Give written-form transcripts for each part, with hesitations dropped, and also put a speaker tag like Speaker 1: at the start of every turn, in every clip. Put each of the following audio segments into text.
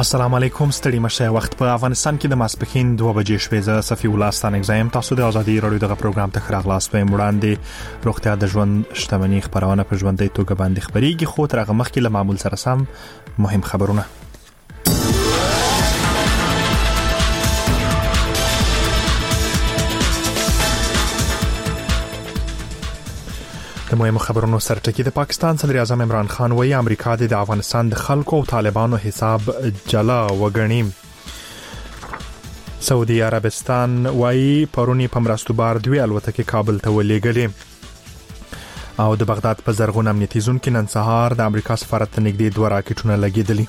Speaker 1: السلام علیکم. ستړي مشه. وخت په افغانستان کې د ماسپښین 2 بجې شوې. زه صفي الله ستانه اگزایم. تاسو د ازادي رادیو دغه پروګرام ته خراغلاس په وړاندې روغتیا د ژوند شتمنۍ خبرونه په ژوندۍ توګه باندې خبريږي، خو تر هغه مخکې له معمول سره سم مهم خبرونه. د مهمو خبرونو سرټکی د پاکستان صدر اعظم عمران خان وایي امریکا د افغانستان د خلکو او طالبانو حساب جلا وګڼي. سعودي عربستان وایي پرونی په مرستوبار 2 الوتکې کابل ته ولېږلې. او د بغداد په زرغون امنیتي زون کې نن سهار د امریکا سفارت ته نږدې 2 راکټونه لګېدلي.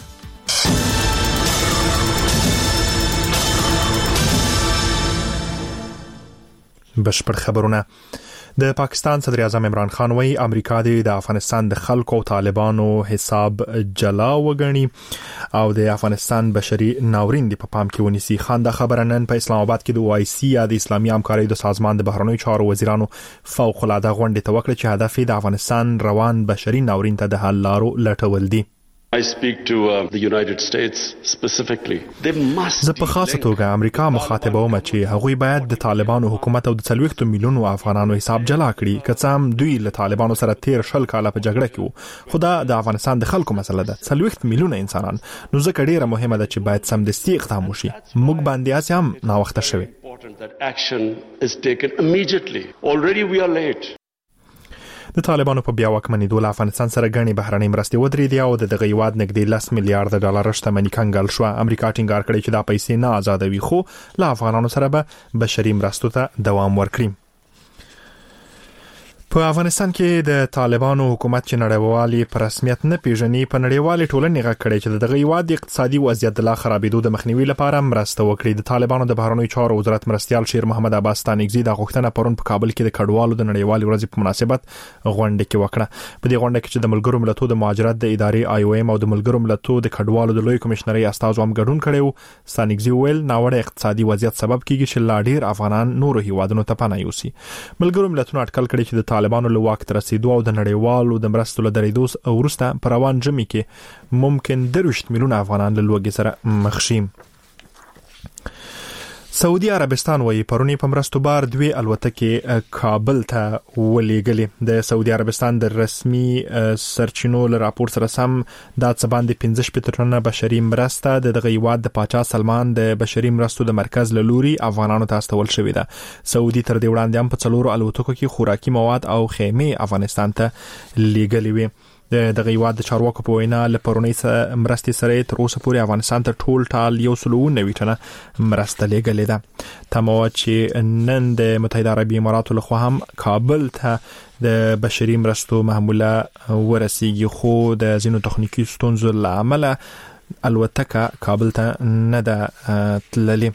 Speaker 1: بشپړ خبرونه. د پاکستان صدر اعظم عمران خان وایي امریکا د افغانستان د خلکو او طالبانو حساب جلا وګڼي او د افغانستان بشري ناورین د په پام کې ونیسي. خان دا خبره نن په اسلام آباد کې د OIC یا د اسلامي همکارۍ د سازمان د بهرنیو چارو وزیرانو فوق العاده غونډه ته وکړه چې هدف یې د افغانستان روان بشري ناورین ته د حل لارو لټول دي.
Speaker 2: I speak to the United States specifically.
Speaker 1: زه په خاصه توګه امریکا مخاطبه وم چې هغوی باید د طالبانو حکومت او د 40 میلیونو افغانانو حساب جلا کړي. که څه هم دوی له طالبانو سره 13 کاله په جګړه کې وو، خو دا د افغانستان د خلکو مسله ده. 40 میلیونه انسانان. نو ځکه ډیره مهمه ده چې باید سمدستي اقدام وشي. موږ باندې اسې هم ناوخته شوی.
Speaker 2: That action is taken immediately. Already we are late.
Speaker 1: د طالبانو په بیا واکمنېدو له افغانستان سره غني بهرنۍ مرستې ودرېدې او د دغه هیواد نږدې 10 میلیارډ ډالر شتمنۍ کنګل شو. امریکا ټینګار کړی چې دا پیسې نه آزادوي، خو له افغانانو سره به بشري مرستو ته دوام ورکړي. په افغانستان کې د طالبانو حکومت چې نړیوالي په رسمیت نه پیژني، په نړیوالي ټولنې غږ کړی چې دغه هیواد د اقتصادي وضعیت د لا خرابېدو د مخنیوي لپاره مرسته وکړي. د طالبانو د بهرنیو چارو وزارت مرستیال شیر محمد عباس ستانکزي د غوښتنه پرون په کابل کې د کډوالو د نړیوالي ورځې په مناسبت غونډه کې وکړه. په دې غونډه کې چې د ملګرو ملتونو د مهاجرت د ادارې IOM او د ملګرو ملتونو د کډوالو د لوی کمشنري استازو هم ګډون کړي. ستانکزي ویل ناوړه اقتصادي وضعیت سبب کیږي چې لا ډیر افغانان نورو هیوادونو ته پناه یوسي. ملګرو ملتونو اټکل کړی چې د طالبانو له واک رسیدو او د نړیوالو د مرستو له درېدو وروسته پر روان جمعې کې ممکن 30 میلیونه افغانان له لوږې سره مخ شي. سعودي عربستان وایي پرونی په مرستوبار 2 الوتکې کابل ته ولېږلې. د سعودي عربستان د رسمي سرچینو له راپور سره سم دا څه باندې 15 ټنه بشري مرسته د دغه هیواد د پاچا سلمان د بشري مرستو د مرکز له لوري افغانانو ته استول شوې ده. سعودي تر دې وړاندې هم په 4 الوتکو کې خوراکي مواد او خیمې افغانستان ته لېږلې وي. دغه هیواد د چارواکو په وینا له پرونی مرستې سره تر اوسه پورې افغانستان ته ټال 190 ټنه مرسته لېږلې ده. تمه چې نن د متحده عربي اماراتو لخوا هم کابل ته د بشري مرستو محموله ورسیږي، خو د ځینو تخنیکی ستونزو له امله الوتکه کابل ته نه ده تللې.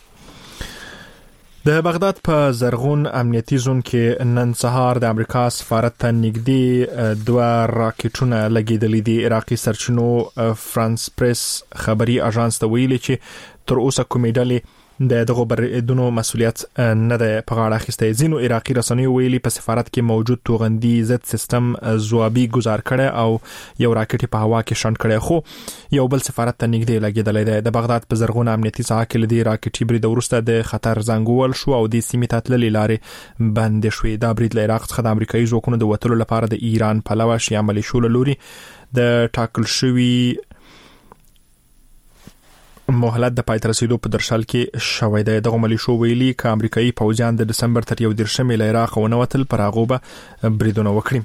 Speaker 1: د بغداد په زرغون امنیتي زون کې نن سهار د امریکا سفارت ته نږدې 2 راکټونه لګېدلې دي. عراقي سرچینو فرانس پریس خبري اژانس ته ویلي چې تر اوسه کومې ډلې د دغه بریدونو مسولیت نه ده په غاړه اخیسته. ځینو عراقي رسنیو ویلي په سفارت کې موجود توغندي ضد سیستم ځوابي گزار کړي او یو راکټ په هوا کې شنډ کړي، خو یو بل سفارت ته نږدې لګېدلې ده. د بغداد په زرغون امنیتي ساحه کې لدی راکټي برید وروسته د خطر زنګول شو او د سیمې ته تللې لارې بند شوې. دا برید له عراق څخه د امریکایي ځواکونو د وټلو لپاره د ایران پلوه شي عملي شول لوري د ټاکل شوی مهلت د پای ته رسیدو په درشل کې شوې ده. دغه ملیشو ویلي ک امریکایي پوځیان د دسمبر تر 11 له عراق ونوتل پر هغه به بریدونه وکړي.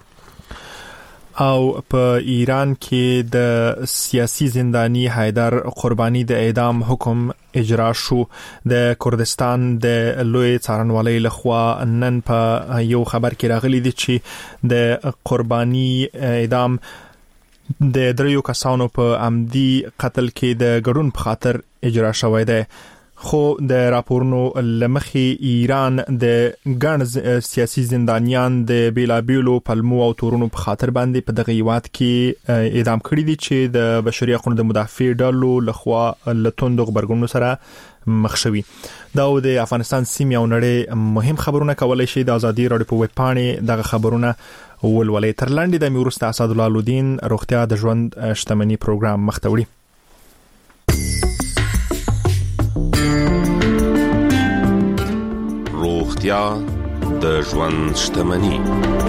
Speaker 1: او په ایران کې د سیاسي زنداني حیدر قرباني د اعدام حکم اجرا شو. د کردستان د لوی څارنوالۍ لخوا نن په یو خبر کې راغلي دي چې د قرباني اعدام د 3 کسانو په عمدي قتل کې د ګډون په خاطر اجرا شوی دی. خو د راپورونو لمخې ایران د ګڼ سیاسي زندانیان د بیلابیلو پلمو او تورونو په خاطر باندې په دغه هیواد کې اعدام کړي دي چې د بشري حقوقو د مدافع ډلو لخوا له توندو خبرګونونو سره مخ شوي. دا د افغانستان سیمې او نړۍ مهم خبرونه کولای شي د ازادي رادیو په ویب پاڼې دغه خبرونه ولولې. تر لاندې د میورست اسد الله الدین روغتیا د ژوند شتمنۍ پروګرام مختوړي.
Speaker 3: روغتیا د ژوند شتمني.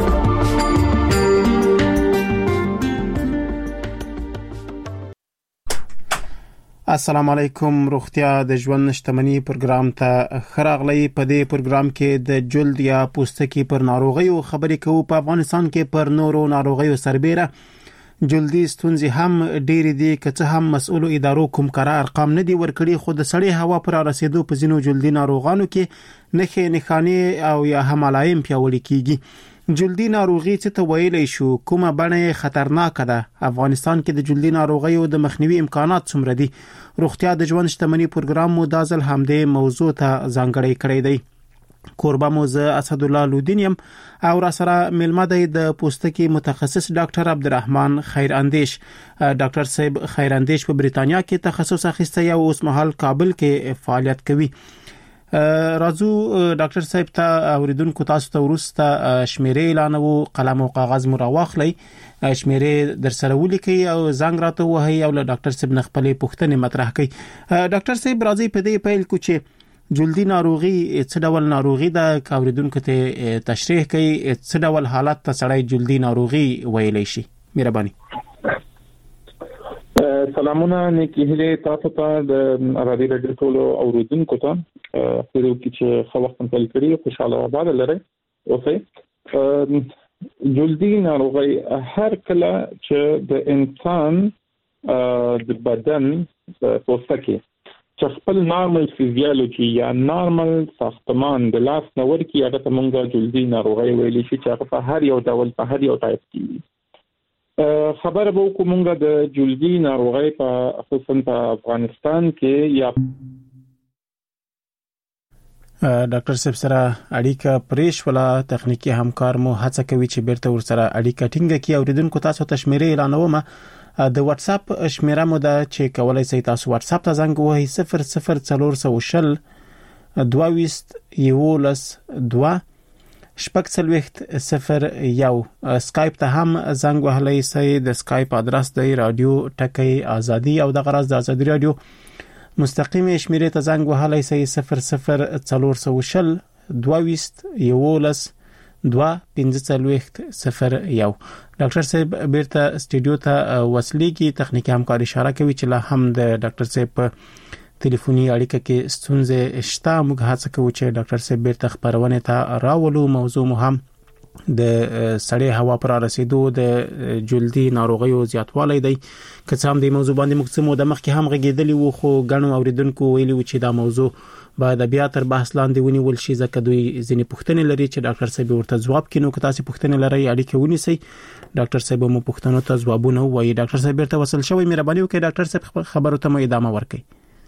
Speaker 4: السلام علیکم. روغتیا د ژوند شتمني پروګرام ته خراغلی. په دې پروګرام کې د جلد یا پوستکي پر ناروغیو خبرې کوو. په افغانستان کې پر نورو ناروغیو سربېره جلدي ستونزې هم ډېرې دي، که څه هم مسؤلو ادارو کوم کار ارقام نه دي ورکړي، خو د سړې هوا پر رسیدو په ځینو جلدي ناروغانو کې نښانې او یا هم علائم پیاوړي کیږي. جلدي ناروغي څه ته ویلی شو؟ کومه بڼه خطرناک ده؟ افغانستان کې د جلدي ناروغیو د مخنیوي امکانات څومره دي؟ روغتیا د ژوند شتمني پروګرام مو د ځل همدې موضوع ته ځانګړی کړی دی. کوربه مو زه اسد الله لودین یم او را سره ملمه دی د پوستکي متخصص ډاکټر عبدالرحمن خیراندیش. ډاکټر صاحب خیراندیش په بریتانیا کې تخصص اخیستی او اوس مهال کابل کې فعالیت کوي. راځو ډاکټر صاحب ته اوریدونکو تاسو ته ورسته شمیرې اعلانو، قلم او کاغذ مو راواخلئ، شمیرې در سره ولیکئ او زنګ راته وهئ او له ډاکټر صاحب نه خپلې پوښتنې مطرح کړئ. ډاکټر صاحب راځي په دې پیل کو چې جلدي ناروغي څه ډول ناروغي ده؟ اوریدونکو ته تشریح کړئ څه ډول حالت ته سړی جلدي ناروغي ویلی شي. مهرباني.
Speaker 5: سلامونه، نیکی هیله تاسو ته د رادیو رادیو ټول اوریدونکو ته خو چې خو وخت په کړی خوشاله آباد لري. اوسه جلدي ناروغي هر کله چې د انسان د بدن پوستکي چې خپل نارمل فزیولوژي یا نارمل ساختمان د لاس نور کې هغه ته مونږه جلدي ناروغي ویل شي چې هغه په هر یو ډول په هر یو ټایپ کې خبره به کومه د جلدي ناروغي په خصوصا په افغانستان کې یا
Speaker 4: ډاکټر صاحب سره اړیکه پریش ولا تخنیکی همکار مو هڅه کوي چې بیرته ور سره اړیکه ټینګه کړي. اوریدونکو تاسو ته شمیرې اعلانوم. د واتس اپ شمیره مو ده چې کولای شئ تاسو واتس اپ ته زنګ وهئ 00400 22 11 2 شپږ څلوېښت 01. سکایپ ته هم زنګ وهلی شئ. د سکایپ ادرس دی رادیو ټکی ازادي او د غرض د ازادي رادیو مستقیم شمیرې ته زنګ وهلی شئ 00400 22 11 2 1501. ډاکټر صاحب بیرته سټوډیو ته وصلېږي. تخنیکی همکار اشاره کوي چې لا هم د ډاکټر صاحب په ټلیفوني اړیکه کې ستونزې شته. موږ هڅه کوو چې ډاکټر صاحب بیرته خبرونه ته راولو. موضوع مو هم د سړې هوا پر رسیدو د جلدي ناروغیو زیاتوالی دی. که څه هم د موضوع باندې موږ څه موده مخکې هم غږېدلی وو، خو ګڼو اوریدونکو ویلي و چې دا موضوع باید بیا تر بحث لاندې ونیول شي، ځکه دوی ځینې پوښتنې لري چې ډاکټر صاحب ورته ځواب کړي. نو که تاسو پوښتنې لرئ اړیکه ونیسئ، ډاکټر صاحب مو پوښتنو ته ځوابونه وایي. ډاکټر صاحب بیرته وصل شوی، مهرباني وکړئ ډاکټر صاحب خبرو ته مو ادامه ورکړئ.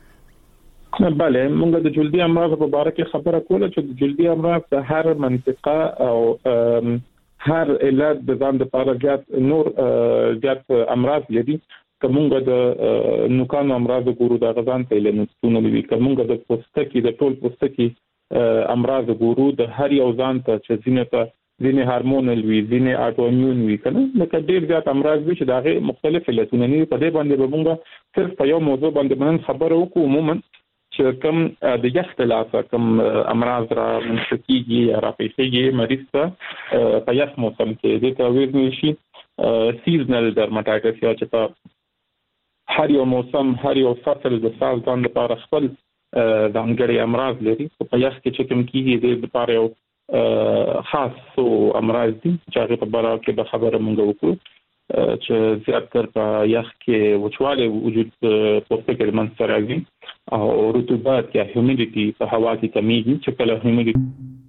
Speaker 5: بله، موږ د جلدي امراض په اړه کې خبره کوله چې د جلدي امراض د هر منطقه او هر علت د ځان لپاره زیات امراض لري. کومه د نوکانو امراض ګورو د غزان په لنستونه لري، کومه د پوستکي د ټول پوستکي امراض ګورو د هر یو ځان ته چې ځینې هارمونل وي، ځینې اټومیون وي، کنه لکه ډېر زیات امراض وي چې دغه مختلف علتونه نه په دې باندې به موږ صرف په یو موضوع باندې باندې خبرو وکړو. عموما چې کوم د یخ تلاسه کوم امراض را منشکیږي یا را پیښیږي مریض ته په یخ موسم کې د تویل شي سیزنل درماتایټس یا چې په هر یو موسم هر یو فصل د سال ځان لپاره خپل ځانګړي امراض لري. په یخ کې چې کوم کیږي د لپاره یو خاص امراض دي چې هغه په اړه کې به خبره مونږ وکړو چې زیاتره په یخ کې وچوالی وجود پوستکي د منځ راځي او رطوبت یا هیومیډیټي په هوا کې کمیږي چې کله هیومیډیټي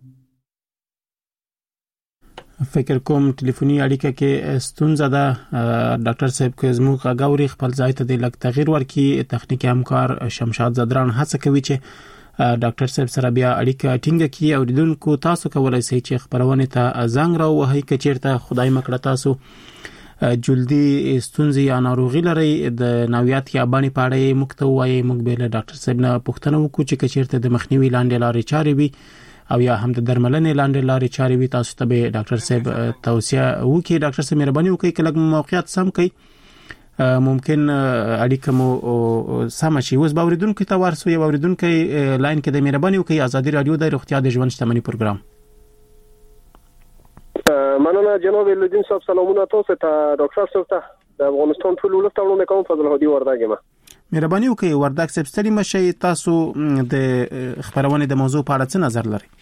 Speaker 4: فکر کوم ټلیفوني اړیکه کې ستونزه ده. ډاکټر صاحب که زموږ غاوري خپل ځای ته د لږ تغییر ورکړي. تخنیکی همکار شمشاد زدران هڅه کوي چې ډاکټر صاحب سره بیا اړیکه ټینګه کړي. اوریدونکو تاسو کولای شئ چې خبرونه ته زنګ راوهئ که چیرته خدای مکړه تاسو جلدي ستونزې یا ناروغي لري د نوعیت یا باندې پاړې مکته وایي. موږ به له ډاکټر صاحب نه پوښتنه وکړو چې چیرته د مخنیوي لاندې لارې چارې وي او یا هم د درملنې لاندې لارې چارې وي، تاسو ته به ډاکټر صاحب توصیه وکړي. ډاکټر صاحب مهرباني وکړئ کله موقعیت سم کړئ ممکن اړیکه مو سم شي. اوس باوریدونکو ته ورسو یو اوریدونکو لاین کې د مهرباني وکي ازادي رادیو د روغتیا د ژوند شتمنۍ پروګرام.
Speaker 6: مننه جناب الدین صاحب، سلامونه تاسو ته، ډاکټر صاحب ته، د افغانستان ټول ولستانو کوم فضل هدي ورداګه ما
Speaker 4: مهرباني وکي ورداګ صاحب ستړي مشي، تاسو د خبرونه د موضوع په اړه څه نظر لرئ؟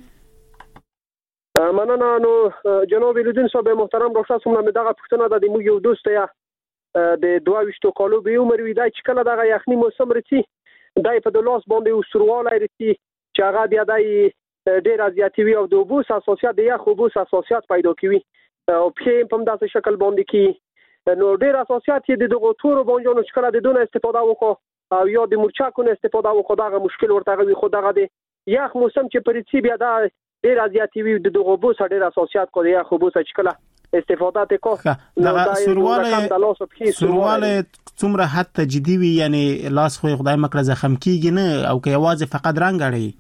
Speaker 6: مننه. نو جناب الدین صاحب محترم، ډاکټر صاحب موږ دغه پښتنه د موږ یو دوست یا د 22 کالو به عمر وی دا چې کله دغه یخني موسم رسي دای په د لاس باندې وسرواله رسي چې هغه بیا دای ډیر ازیاتي وي او د اوبوس اساسيات د یخ اوبوس اساسيات پیدا کوي او په هم داسې شکل باندې کی نو ډیر اساسيات د دغه تورو باندې چې کله د دونه استفاده وکړو او یا د مرچاکونو استفاده وکړو دغه مشکل ورته وي. خو دغه د یخ موسم چې پرېڅي بیا دا ډیر ازیاتي وي د دغه اوبوس ډیر اساسيات کو د یخ اوبوس چې کله استفاده وکړو
Speaker 4: دغه سرواله څومره حد جدي وي، یعنی لاس خو خدای مکړه زخم کیږي نه او که یوازې فقط رنگ اړي؟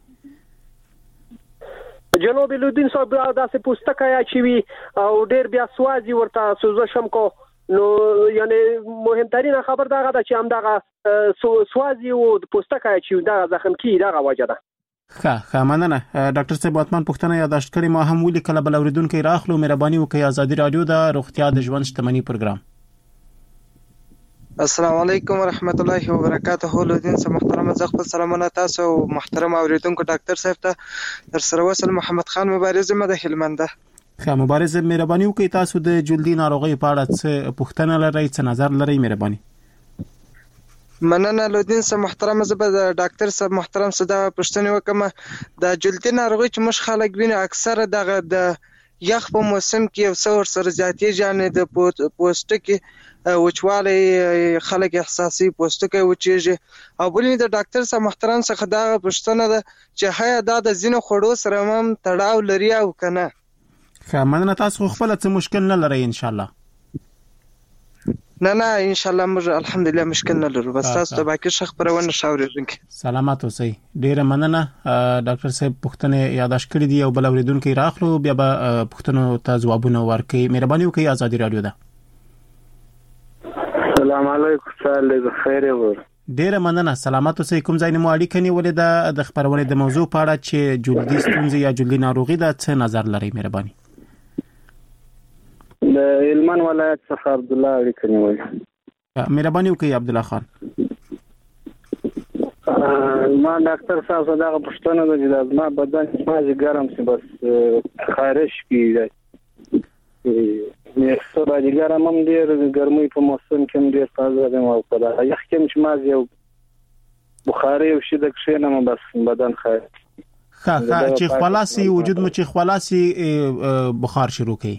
Speaker 6: جناب الدین صاحب داسې پوستکه یا چې وي او ډیر بیا سوازي ورته سوزشم کو نو یعنی مهمترین خبر دغه ده چې هم دغه سوازي او پوستکه چې دغه زخم کی دغه وجه ده.
Speaker 4: ښه مننه ډاکټر صاحب. اتمن پښتنه یاداشت کړی، ما هم ولي کله بل اوریدونکو راخلو. مهرباني وکړئ ازادي رادیو د روغتیا د ژوند شتمنۍ پروګرام.
Speaker 7: السلام علیکم ورحمت الله وبرکاته. لودین سم محترم زغ خپل سلامونه تاسو محترم اوریدونکو ډاکټر صاحب ته تر سره وصل محمد خان مبارز مده هلمند.
Speaker 4: ښه مبارز، مهرباني وکړئ تاسو د جلدی ناروغي په اړه څه پوښتنه لرئ، څه نظر لرئ؟ مهرباني.
Speaker 7: مننه لودین سم محترم، زه به د ډاکټر صاحب محترم صدا پوښتنه وکم. د جلدی ناروغي چې مش خلک ویني اکثر دغه د یخ په موسم کې یو څور سره زیاتې جانې د پوستکي وچوالی خلک احساسي پوستکي وچیږي او بلې د ډاکټر صاحب محترم څخه دا پوښتنه ده چې هيا دا د ځینو خوړو سره هم تړاو لري او کنه؟
Speaker 4: ښه مننه، تاسو خپل څه مشکل نه لرئ ان شاء الله؟
Speaker 7: نه ان شاء الله موږ الحمدلله مشکل نه لرو، بس تاسو ته باقي شخ پرونه شاورېږئ.
Speaker 4: سلامات اوسئ. ډیره مننه ډاکټر صاحب، پوښتنه یاداشت کړې دي او بل اوریدونکو راخلو بیا به پوښتنو ته ځوابونه ورکړي. مهرباني وکړئ ازادي رادیو ده.
Speaker 6: السلام علیکم، سال خیر ور.
Speaker 4: ډیره مننه، سلامات اوسئ. کوم ځای نه مو اړیکه نیولې د خبرونه د موضوع په اړه چې جلدی ستونزې یا جلدی ناروغي ده، څه نظر لرئ؟ مهرباني.
Speaker 6: د هلمند ولایت څخه عبد الله اړیکه نیولې.
Speaker 4: مهرباني وکړئ عبد الله خان.
Speaker 6: ما ډاکټر صاحب دغه پوښتنه ده چې ما بدن مازه ګرم سي بس خارش کیږي مې څه باندې ګرم هم ډیر ګرمي په موسم کې هم ډیر تازه ده او په دا یخ کې چې مازه یو بخاري او شي د کښینه بس بدن خارج.
Speaker 4: ښه چې خلاصي وجود مو چې خلاصي بخار شروع کړي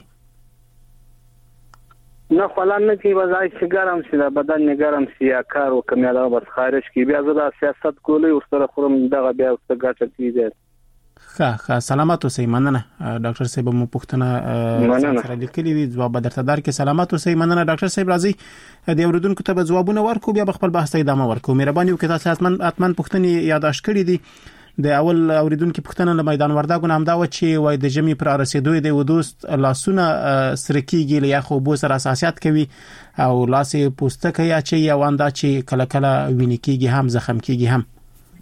Speaker 6: نه خلان نه کی وځي چې ګرم سي د بدن نه ګرم سي یا کار وکم یا بس خارج کی بیا زړه سیاست کولی او سره خورم دغه بیا څه ګټه کیږي.
Speaker 4: ښه سلامات اوسئ. مننه ډاکټر صاحب، مو پوښتنه سره لیکلې وي، ځواب درته درکې. سلامات اوسئ. مننه ډاکټر صاحب. راځي د اوریدونکو ته ځوابونه ورکو بیا خپل بحث ته ادامه ورکو. مهرباني وکړئ تاسو اتمن پوښتنې یاداشت کړې دي. د اول اوریدونکو پوښتنه له میدان وردګو هم دا و چې وای د جمی پر رسیدو دی و دوست لاسونه سره کیږي له خو بو سره اساسيات کوي او لاسې پوستکه یا چې یا واندا چې کله کله ویني کیږي هم زخم کیږي هم.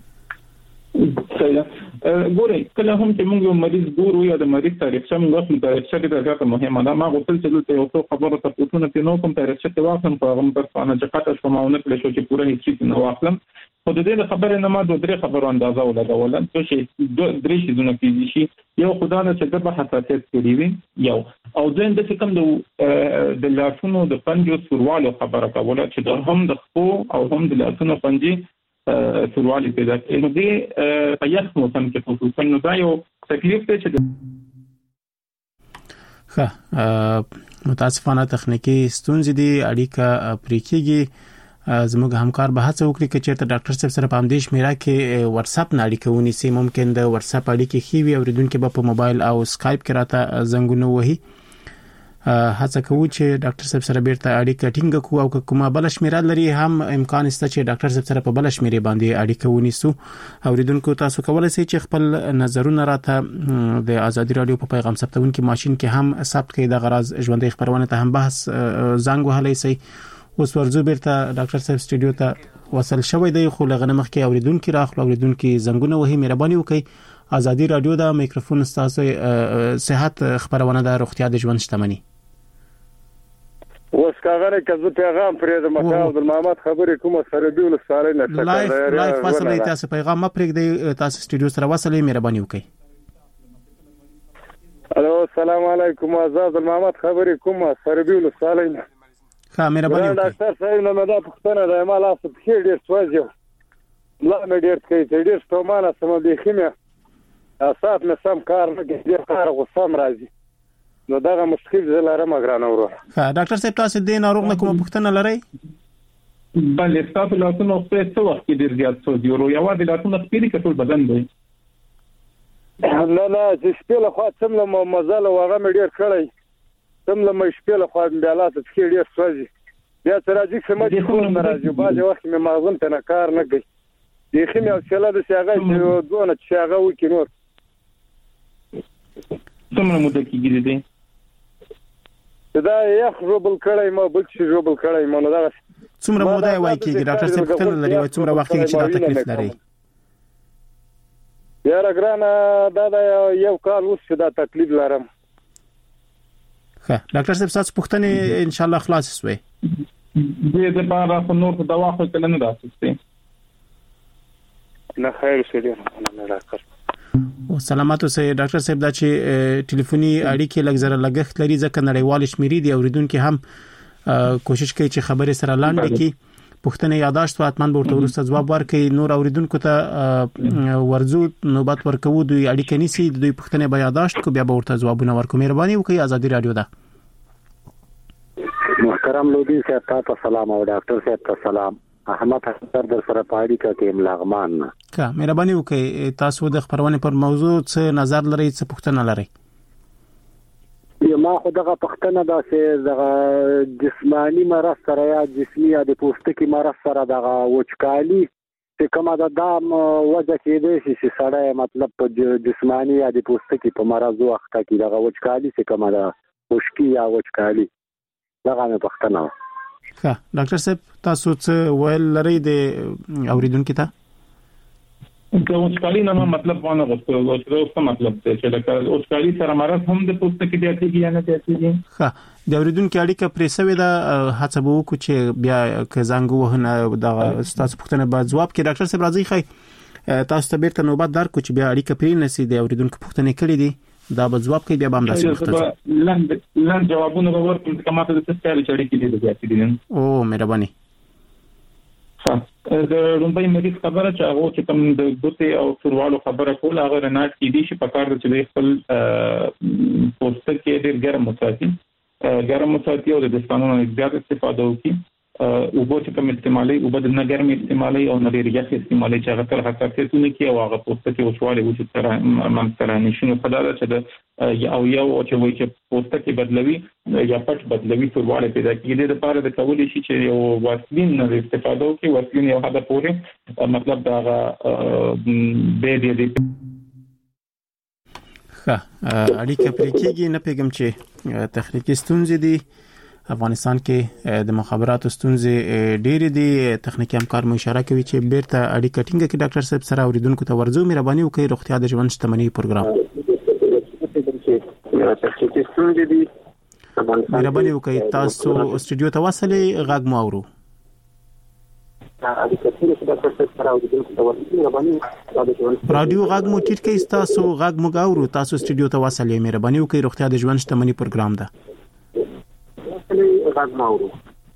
Speaker 5: ګورئ کله هم چې موږ یو مریض ګورو یا د مریض تاریخ څنګه غوښتل تاریخ ډېره زیاته مهمه ده. ما غوښتل چې ته یو څه خبره تاسو ته نو کوم تاریخ څه واخلم په هغه پرسانه چې قطع شومونه کړی شو چې پوره هیڅ نه واخلم. خو د دې خبرې نه ما دوه درې خبرو اندازه ولګوله چې درې شیزونه کیږي شي. یو خدانه چې د حساسیت کړی وي یو او ځین د کوم د لاسونو د پنجو سروالو خبره کوله چې هم د خو او هم د لاسونو پنجي سروالي پیدا کوي. نو دې په یخ موسم کې خصوصا نو دا یو تکلیف دی چې
Speaker 4: متاسفانه تخنیکی ستونزې دي، اړیکه پرې کیږي. زموږ همکار به هڅه وکړي چې چیرته ډاکټر صاحب سره په همدې شمیره کې واتس اپ نه اړیکه ونیسي. ممکن د واتس اپ اړیکې خي وي اوریدونکو به په موبایل او سکایپ کې راته زنګونه وهي. هڅه کوو چې ډاکټر صاحب سره بیرته اړیکه ټینګ کوو او کومه بل شمیره لري هم امکان شته چې ډاکټر صاحب سره په بل شمیره باندې اړیکه ونیسو. اوریدونکو تاسو کولای شئ چې خپل نظرونه راته د ازادي رادیو په پیغام ثبتونکو ماشين کې هم ثبت کړئ. د غرض ژوندۍ خبرونه ته هم بحث زنګ وهلی شئ اوس ورځو بیرته ډاکټر صاحب سټوډیو ته وصل شوی دی خو لغه مخکې اوریدونکو راخلو اوریدونکو زنګونه وهي مهرباني وکړئ ازادي رادیو دا میکروفون تاسو صحت خبرونه د روغتیا د ژوند شتمنۍ
Speaker 8: اوس کاغره کزو پیغام پرې د مکه عبدالمحمد خبرې کوم سره دی ولساره نه
Speaker 4: لایف فاصله تاسو پیغام مپرګ دی تاسو سټوډیو سره وصلې مهرباني وکړئ
Speaker 8: الو السلام علیکم آزاد محمد خبرې کوم سره دی ولساره نه
Speaker 4: ها مهرباني وکړئ
Speaker 8: ډاکټر صاحب نو مدا پښتنه د مال اسب کې ډیر سوځو لا مې ډیر کې ډیر ستومانه سم دي خمه اساس مې سم کار نه ډیر کار غوسم راځي نو دغه مشکل زلاره مګرانه ورو
Speaker 4: ها ډاکټر صاحب تاسو د ناروغ نه کوم پښتنه لرئ
Speaker 5: بلې تاسو له تاسو نو څه وخت کې ډیر زیات سوځي ورو یو د لاسونو سپیری کټول بدن دی
Speaker 8: نه چې سپیله خو څمله مزاله واغه مې ډیر کړی څمله مې سپیله خو بیا لاسه کې ډیر سوځي بیا تر راځي چې مې خو نه راځي بعد وخت مې ماغون ته نه کار نه کوي د خمه او شله د شاغه دونه شاغه وکي نور
Speaker 5: څومره مده کېږي دي
Speaker 8: دا یخ روبل کړای ما بل څه روبل کړای ما نه دا
Speaker 4: څومره مده وای کېږي ډاکټر صاحب څنګه لري وای څومره وخت کې چې دا تکلیف لري
Speaker 8: یاره ګرانه دا یو کال اوس دا تکلیف لرم
Speaker 4: ښه ډاکټر صاحب تاسو پوښتنه ان شاء الله خلاص شوي
Speaker 5: دې د بار په نور دوا خو کله نه راځي
Speaker 8: نه خیر شه دې نه راکړ
Speaker 4: او سلاماتو سه ډاکټر صاحب دا چې ټلیفوني اړیکې لګزره لګښت لري ځکه نړیوال شمیرې دي اوریدونکو هم کوشش کوي چې خبره سره لاندې کی پښتنه یاداشت واتمن ورته ورسته جواب ورکړي نور اوریدونکو ته ورزو نوبت ورکوو دوی اړیکې نيسي دوی پښتنه بیا یاداشت کو بیا ورته جوابونه ورکو مهرباني وکړئ ازادي رادیو دا
Speaker 9: محترم لودین صاحب تاسو سلام او ډاکټر صاحب ته سلام احمد حسن در سره پاړی کا کې ملغمان
Speaker 4: کا مهرباني وکړئ تاسو د خبرونه پر موضوع څه نظر لرئ څه پوښتنه لرئ
Speaker 9: ما خو دغه پښتنه دا چې دغه جسمانی مرض سره یا جسمي یا د پوستکي مرض سره دغه وچکالي چې کومه دا وجه کېدې چې سړی مطلب په جسمانی یا د پوستکي په مرض وخت کې دغه وچکالي چې کومه دا خشکي یا وچکالي دغه پښتنه
Speaker 4: ښه ډاکټر صاحب تاسو څه ویل لرئ د اوریدونکو ته
Speaker 5: که وچکالي نه مطلب ونه غوښتل څه مطلب دی چې لکه وچکالي سره مرض هم د پوستکي دیاتېږي یا نه دیاتېږي
Speaker 4: ښه د اوریدونکو اړیکه پرې سوي دا هڅه به وکړو چې بیا که زنګ وهنه د تاسو پوښتنه به جواب کې ډاکټر صاحب راځي خای تاسو ته بیرته نوبت درکو چې بیا اړیکه پرې نسی د اوریدونکو پوښتنه کړې دي دا به جواب کوي بیا به هم داسې وخت
Speaker 5: لاند جوابونه به ورکړم چې کومه د څه ستاره چړې کې دي دیاتېږي
Speaker 4: او مهرباني
Speaker 5: د رومبای مریض خبره چې هغه چې کوم د ګوتې او سروالو خبره کول هغه نه کې دي چې په کار د چې خپل پوستکي ډېر ګرم وساتي او د دستانونو زیات استفاده وکړي او به چې کوم استعمالي او به نه ګرم استعمالي او نه ډېر یخ استعمالي چې هغه تر حساسیتونه کې او هغه پوستکي وسواله و چې تر منځ نشي په دا چې او یو چې وایي چې پوستکي بدلوي یا پټ بدلوي سرواله پیدا کیږي د لپاره د کولې شي چې یو واسلین نه استفاده وکړي واسلین یو هدا پورې مطلب دا به دې
Speaker 4: ښه اړیکه پرې کېږي نه پیغام چې تخنیکی ستونزې دي افغانستان کې د مخابراتو ستونزې ډېرې دي تخنیکی همکار مو اشاره کوي چې بیرته اړیکه ټینګه کړي ډاکټر صاحب سره اوریدونکو ته ورځو مهرباني وکړئ روغتیا د ژوند شتمنۍ پروګرام مهرباني وکړئ تاسو استودیو ته وصلې غږ مو اورو رادیو غږ مو ټیټ کړئ تاسو غږ مو اورو تاسو استودیو ته وصلې مهرباني وکړئ روغتیا د ژوند شتمنۍ پروګرام ده غږ مو اورو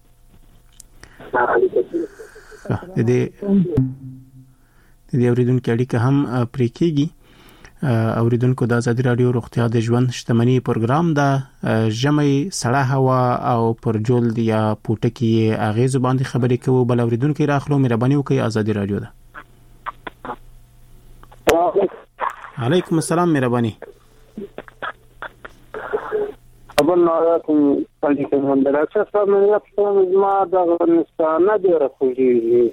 Speaker 4: د دې اوریدونکو اړیکه هم پرې کېږي اوریدونکو د ازادي رادیو روغتیا د ژوند شتمنۍ پروګرام دا ژمي سړه هوا او پرجول یا پوټکی اغیز باندې خبرې کوو بل اوریدونکو راخلو مهرباني وکړئ ازادي رادیو دا علیکم السلام مهرباني
Speaker 8: خبر ناراتم پالیکن هندرا څه سمه ما د افغانستان دی راخوږي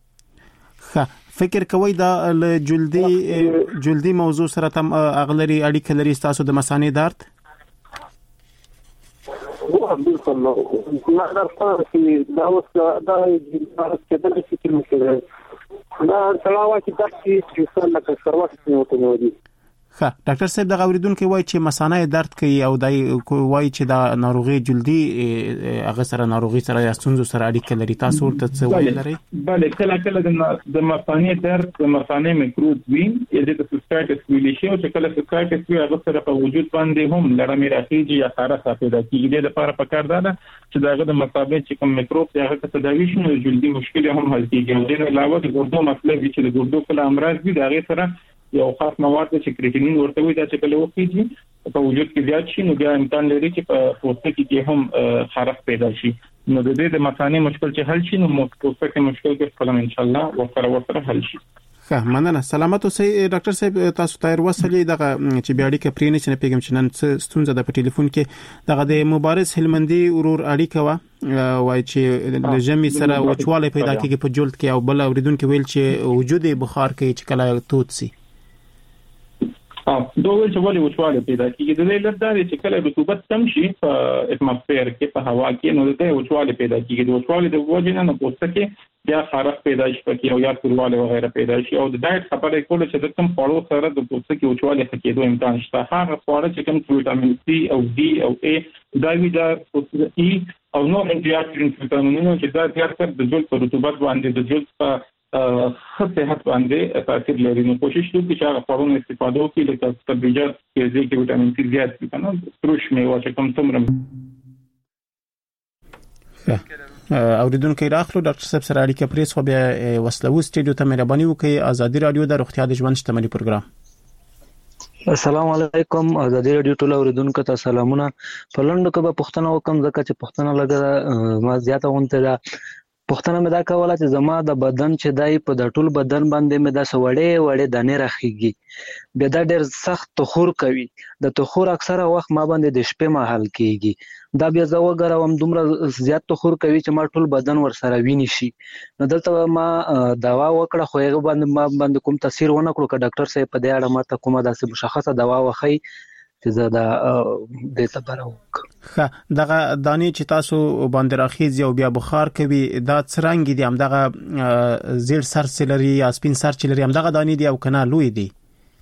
Speaker 4: فکر کوي دا جلدی موضوع سره تم اغلري اړیکه لري تاسو د مثانې درد
Speaker 9: هو بالکل ما درته چې دا اوس دا کېدل چې مشکل دا سلامات چې څنګه که سروت نه ودی
Speaker 4: ښه ډاکټر صاحب د اوریدونکو وایي چې مثانه درد کوي او دای وایي چې دا ناروغي جلدی هغه سره ناروغي سره یا ستونزو سره اړیکه لري تاسو ورته څه وایي لري
Speaker 5: بله کله د مثانه درد د مثانه میکروب وي د سیسټایټس ویل شي او چې کله سیسټایټس وي هغه سره په وجود باندې هم لړمې راځي یا خارښت پیدا کیږي د لپاره پکار ده چې داغه د مصابه چې کوم میکروب دی هغه تداوی شي نو جلدی مشکل هم حل کیږي او د علاوه د ګردو مسله چې د ګردو کله امراض دي داغه سره یو خاص مواد چې کریټینین ورته وي دا چې کله وکړي په وجود کې زیات شي نو بیا امکان لري چې په پوستکي کې هم خارښت پیدا شي نو د دې د مثانې مشکل چې حل شي نو پوستکي مشکل کې خپل ان شاء الله ورسره حل شي
Speaker 4: ښه مننه سلامت اوسئ ډاکټر صاحب تاسو ته ورسلې دغه چې بیا اړیکه پرې نه چې پیغام چې نن ستونزه د ټلیفون کې دغه د مبارز هلمندي ورور اړیکه وای چې لجمي سره وچواله پیدا کیږي په جلد کې او بل اوریدونکو ویل چې وجود بخار کوي چې کله توت سي
Speaker 5: دوه چې ولې وچواله پیدا کیږي د دې لپاره چې کله رطوبت کم شي په اتموسفیر کې په هوا کې نو د وچواله پیدا کیږي د وچواله د وجه نه پوستکي یا خارښت پیدا شي پکې او یا تورواله وغیرہ پیدا شي او د ډایټ خبرې کوله چې د کوم خوړو سره د پوستکي وچواله کېدو امکان شته هغه خواړه چې کوم ویټامین سي او ډي او اي دا وی دا ای او نو انټي ویټامینونه چې دا زیات کړ د جلد په رطوبت باندې د جلد په صحت باندې تاثیر لري نو کوشش وکړئ چې هغه خورونه استفاده وکړئ لکه سبزیجات کې ویټامین سی زیات وي کنه ترش میوه چې کوم څومره
Speaker 4: اوریدونکو راخلو ډاکټر صاحب سره اړیکه پرې خو بیا وسلو سټډیو ته مهرباني وکړئ ازادي رادیو د روغتیا د ژوند شتمنۍ پروګرام
Speaker 10: السلام علیکم ازادي رادیو ټول اوریدونکو ته سلامونه په لندو کې به پښتنه وکم ځکه چې پښتنه لګا ما زیاته غونته ده پښتنه مې دا کوله چې زما د بدن چې دای په د ټول بدن باندې مې د سوړې دانې راخیږي به دا ډېر سخت تخور کوي د تخور اکثره وخت ما باندې د شپې مهال کیږي دا بیا زه وګرم دومره زیات تخور کوي چې ما ټول بدن ور سره ویني شي نو دلته ما دوا وکړه خو هغه باندې ما باندې کوم تاثیر ونه کړو که ډاکټر صاحب په دې اړه ماته کومه داسې مشخصه دوا وخی چې زه دا د تبرک
Speaker 4: ښه دغه دانی چې تاسو باندې راخیز یو بیا بخار کوي دا څرنګ دي هم دغه زیر سر سلري یا سپین سر چلري هم دغه دانی دی او کنه لوی دی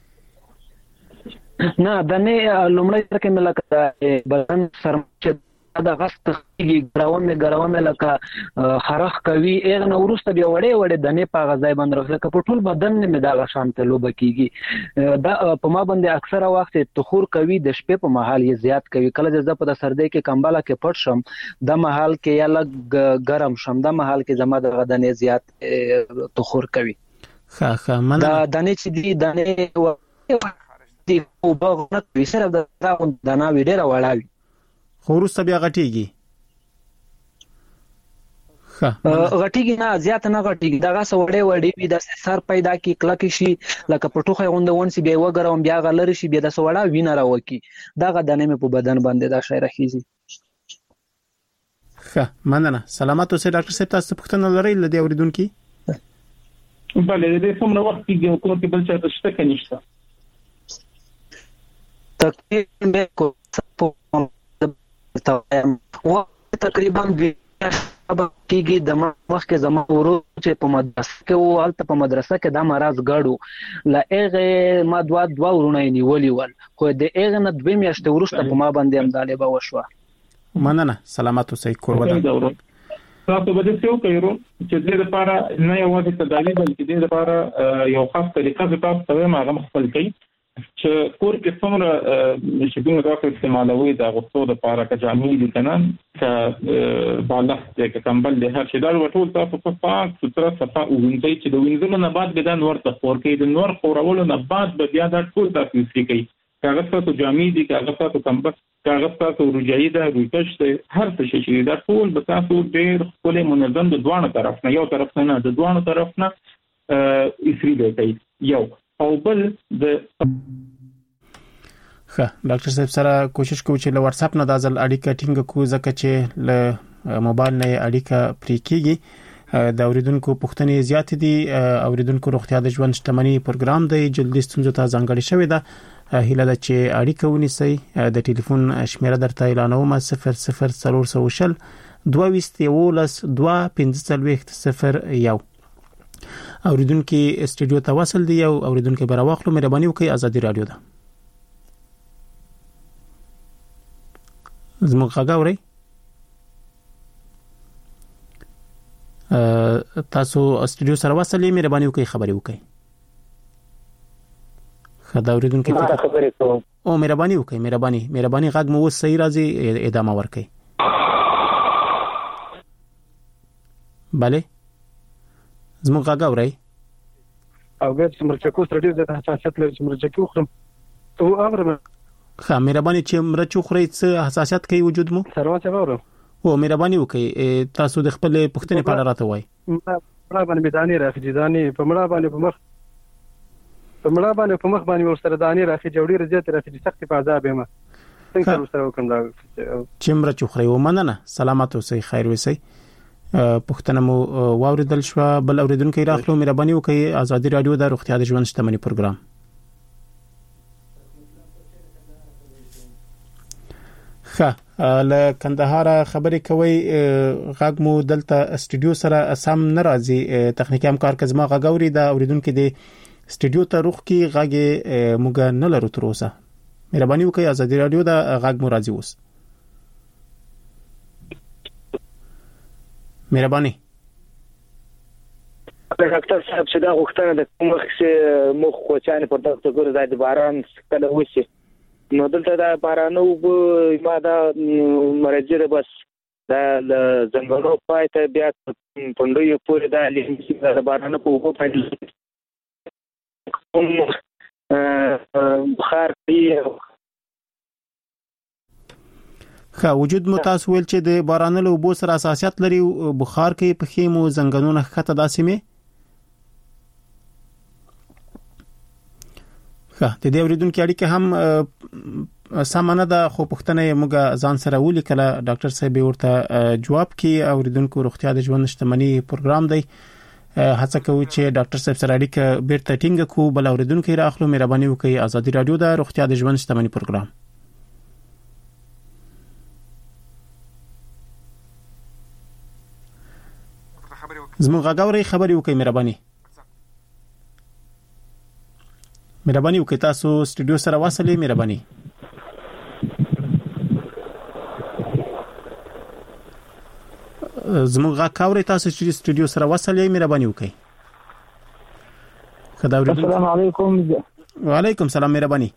Speaker 10: نه دنه لومړی تر کې ملک بدن سر چې دا غست ګراومه لکه خرخ کوي اغه نورسته بیا وړې دنه په غځای باندې راځي په ټول بدن نه دا شانته لوب کیږي دا په ما باندې اکثره وخت تخور کوي د شپې په محل یې زیات کوي کله چې په سردی کې کمباله کې پټ شم د محل کې یا لګ ګرم شم د محل کې زما د غدنې زیات تخور کوي
Speaker 4: ښه من
Speaker 10: دا دنه چې دی دنه دی او باغ نه سره د دنا ویډه وړاوي
Speaker 4: خورسته بیا غټیږي
Speaker 10: غټیږي نه زیات نه غټیږي دغه سوړې وي د سر پیدا کی کلک شي لکه پټوخه غونډه ونسي بیا وګرم بیا غلر شي بیا د سوړه وینه راوکی دغه د نیم په بدن باندې دا شی راخیږي
Speaker 4: ښه مننه سلامات اوسئ ډاکټر صاحب تاسو پوښتنه لرئ لدی اوریدونکو
Speaker 5: بله د څومره وخت کې کور کې بل څه شته کنيشته
Speaker 10: تقریبا کو تقریبا کېږي د مخ کې زما ورو چې په مدرسه کې او الته په مدرسه کې د مرز غاړو لا هغه ما دوا ورونه نیولې ول خو د هغه نه دوه میاشتې ورسته په ما باندې امداله به وشوه
Speaker 4: مننه سلامات اوسئ کور ودان
Speaker 5: تاسو به څه وکړو چې د لپاره نه یو د تداوی بلکې د لپاره یو خاص طریقه به تاسو ته ما خپل کوي چې کور کې څومره چې کومه تاسو استعمالوي د غوښتو د لپاره کجامي دي کنه چې بالغ د کمبل د هر شي دا ټول تاسو په پاک ستره صفه وینځي چې د وینځلو نه بعد به دا نور ته خور کوي د نور خورولو نه بعد به بیا دا ټول تاسو کوي کاغذ تاسو جامي دي کاغذ تاسو کمبل کاغذ تاسو رجعي ده روکش ده هر څه شي دا ټول به تاسو ډېر خپل منظم د دوه طرف نه یو طرف نه د دوه طرف نه اسری دی کوي یو او بل د
Speaker 4: ښه ډاکټر صاحب سره کوشش کوو چې له واتس اپ نه د ځل اړیکه ټینګ کو ځکه چې له موبایل نه اړیکه پرې کیږي د اوریدونکو پوښتنې زیات دي. اوریدونکو روغتیا د ژوند شتمنۍ پروګرام د جلدي ستونزو ته ځانګړی شوی دی. هیله ده چې اړیکه ونیسئ. د ټلیفون شمیره درته اعلانوم 0040 2211 اوریدونکو استودیو ته وصل دی او اوریدونکو براواخلو مهرباني وکړئ. ازادي رادیو ده زموږ غاوري تاسو استودیو سره وصلې مهرباني وکړئ خبري وکړئ. خدای اوریدونکو خبرې کوم او مهرباني وکړئ. مهرباني غږ مو صحیح راځي ادامه ورکړئ. bale زموږ غاوري
Speaker 11: او ګر چې مرچکو سره ډیر د حساسیت لري چې مرچکو خورم او اورم
Speaker 4: خا مهرباني چې مرچو خوري څه حساسیت کوي وجود مو
Speaker 11: سره اورم
Speaker 4: او مهرباني وکړئ تاسو د خپل پښتنې په اړه راته وایي.
Speaker 11: مړه باندې دانی راخي دانی په مړه باندې په مخ باندې ورسره دانی راخي جوړی رضایت راخي سخت په عذاب یم څنګه سره وکم دا
Speaker 4: چې مرچو خوري و مننه سلامات اوسئ خیر وسئ. پښتنه مو واوریدل شو. بل اوریدونکو راخلو مهرباني وکړئ. ازادي رادیو د روغتیا د ژوند شتمنۍ پروګرام له کندهار خبرې کوي. غږ مو دلته استودیو سره سم ناراضي تخنیکی همکار کزما غاوري د اوریدونکو د استودیو ته روخ کی غږ موږ نه لرو تر اوسه. مهرباني وکړئ. ازادي رادیو د غږ مو راځي اوس. مهرباني
Speaker 12: ډاکټر صاحب چې دا غوښتنه د کومه مخ خوچانه پر دغه ګور د باران کله وشي نو دلته دا بارانو ما دا مرجره بس دا زنګونو پایته بیا پندوی پورې دا لېمسي دا بارانو په وګو باندې بخار دی.
Speaker 4: خا وجود مو تاسو ول چې د بارانلو وبو سره اساسیت لري بخار کې په خیمو زنګونو خطه داسې مې خا د دې اوریدونکو اړیکه هم سامانه ده خو پښتنه موږ ځان سره ولي کله ډاکټر صاحب ورته جواب کې اوریدونکو روغتیا د ژوند شتمنۍ پروګرام دی. هڅه کوي چې ډاکټر صاحب سره اړیکه بیرته ټینګ کو. بل اوریدونکو راخلو مهرباني وکړئ. ازادي رادیو د روغتیا د ژوند شتمنۍ پروګرام زموږ غاوري خبري وکړئ. مهرباني وکړئ. تاسو استودیو سره وصلې مهرباني. زموږ غاوري تاسو استودیو سره وصلې مهرباني وکړئ. خدای ورته
Speaker 13: السلام علیکم.
Speaker 4: وعلیکم السلام مهرباني.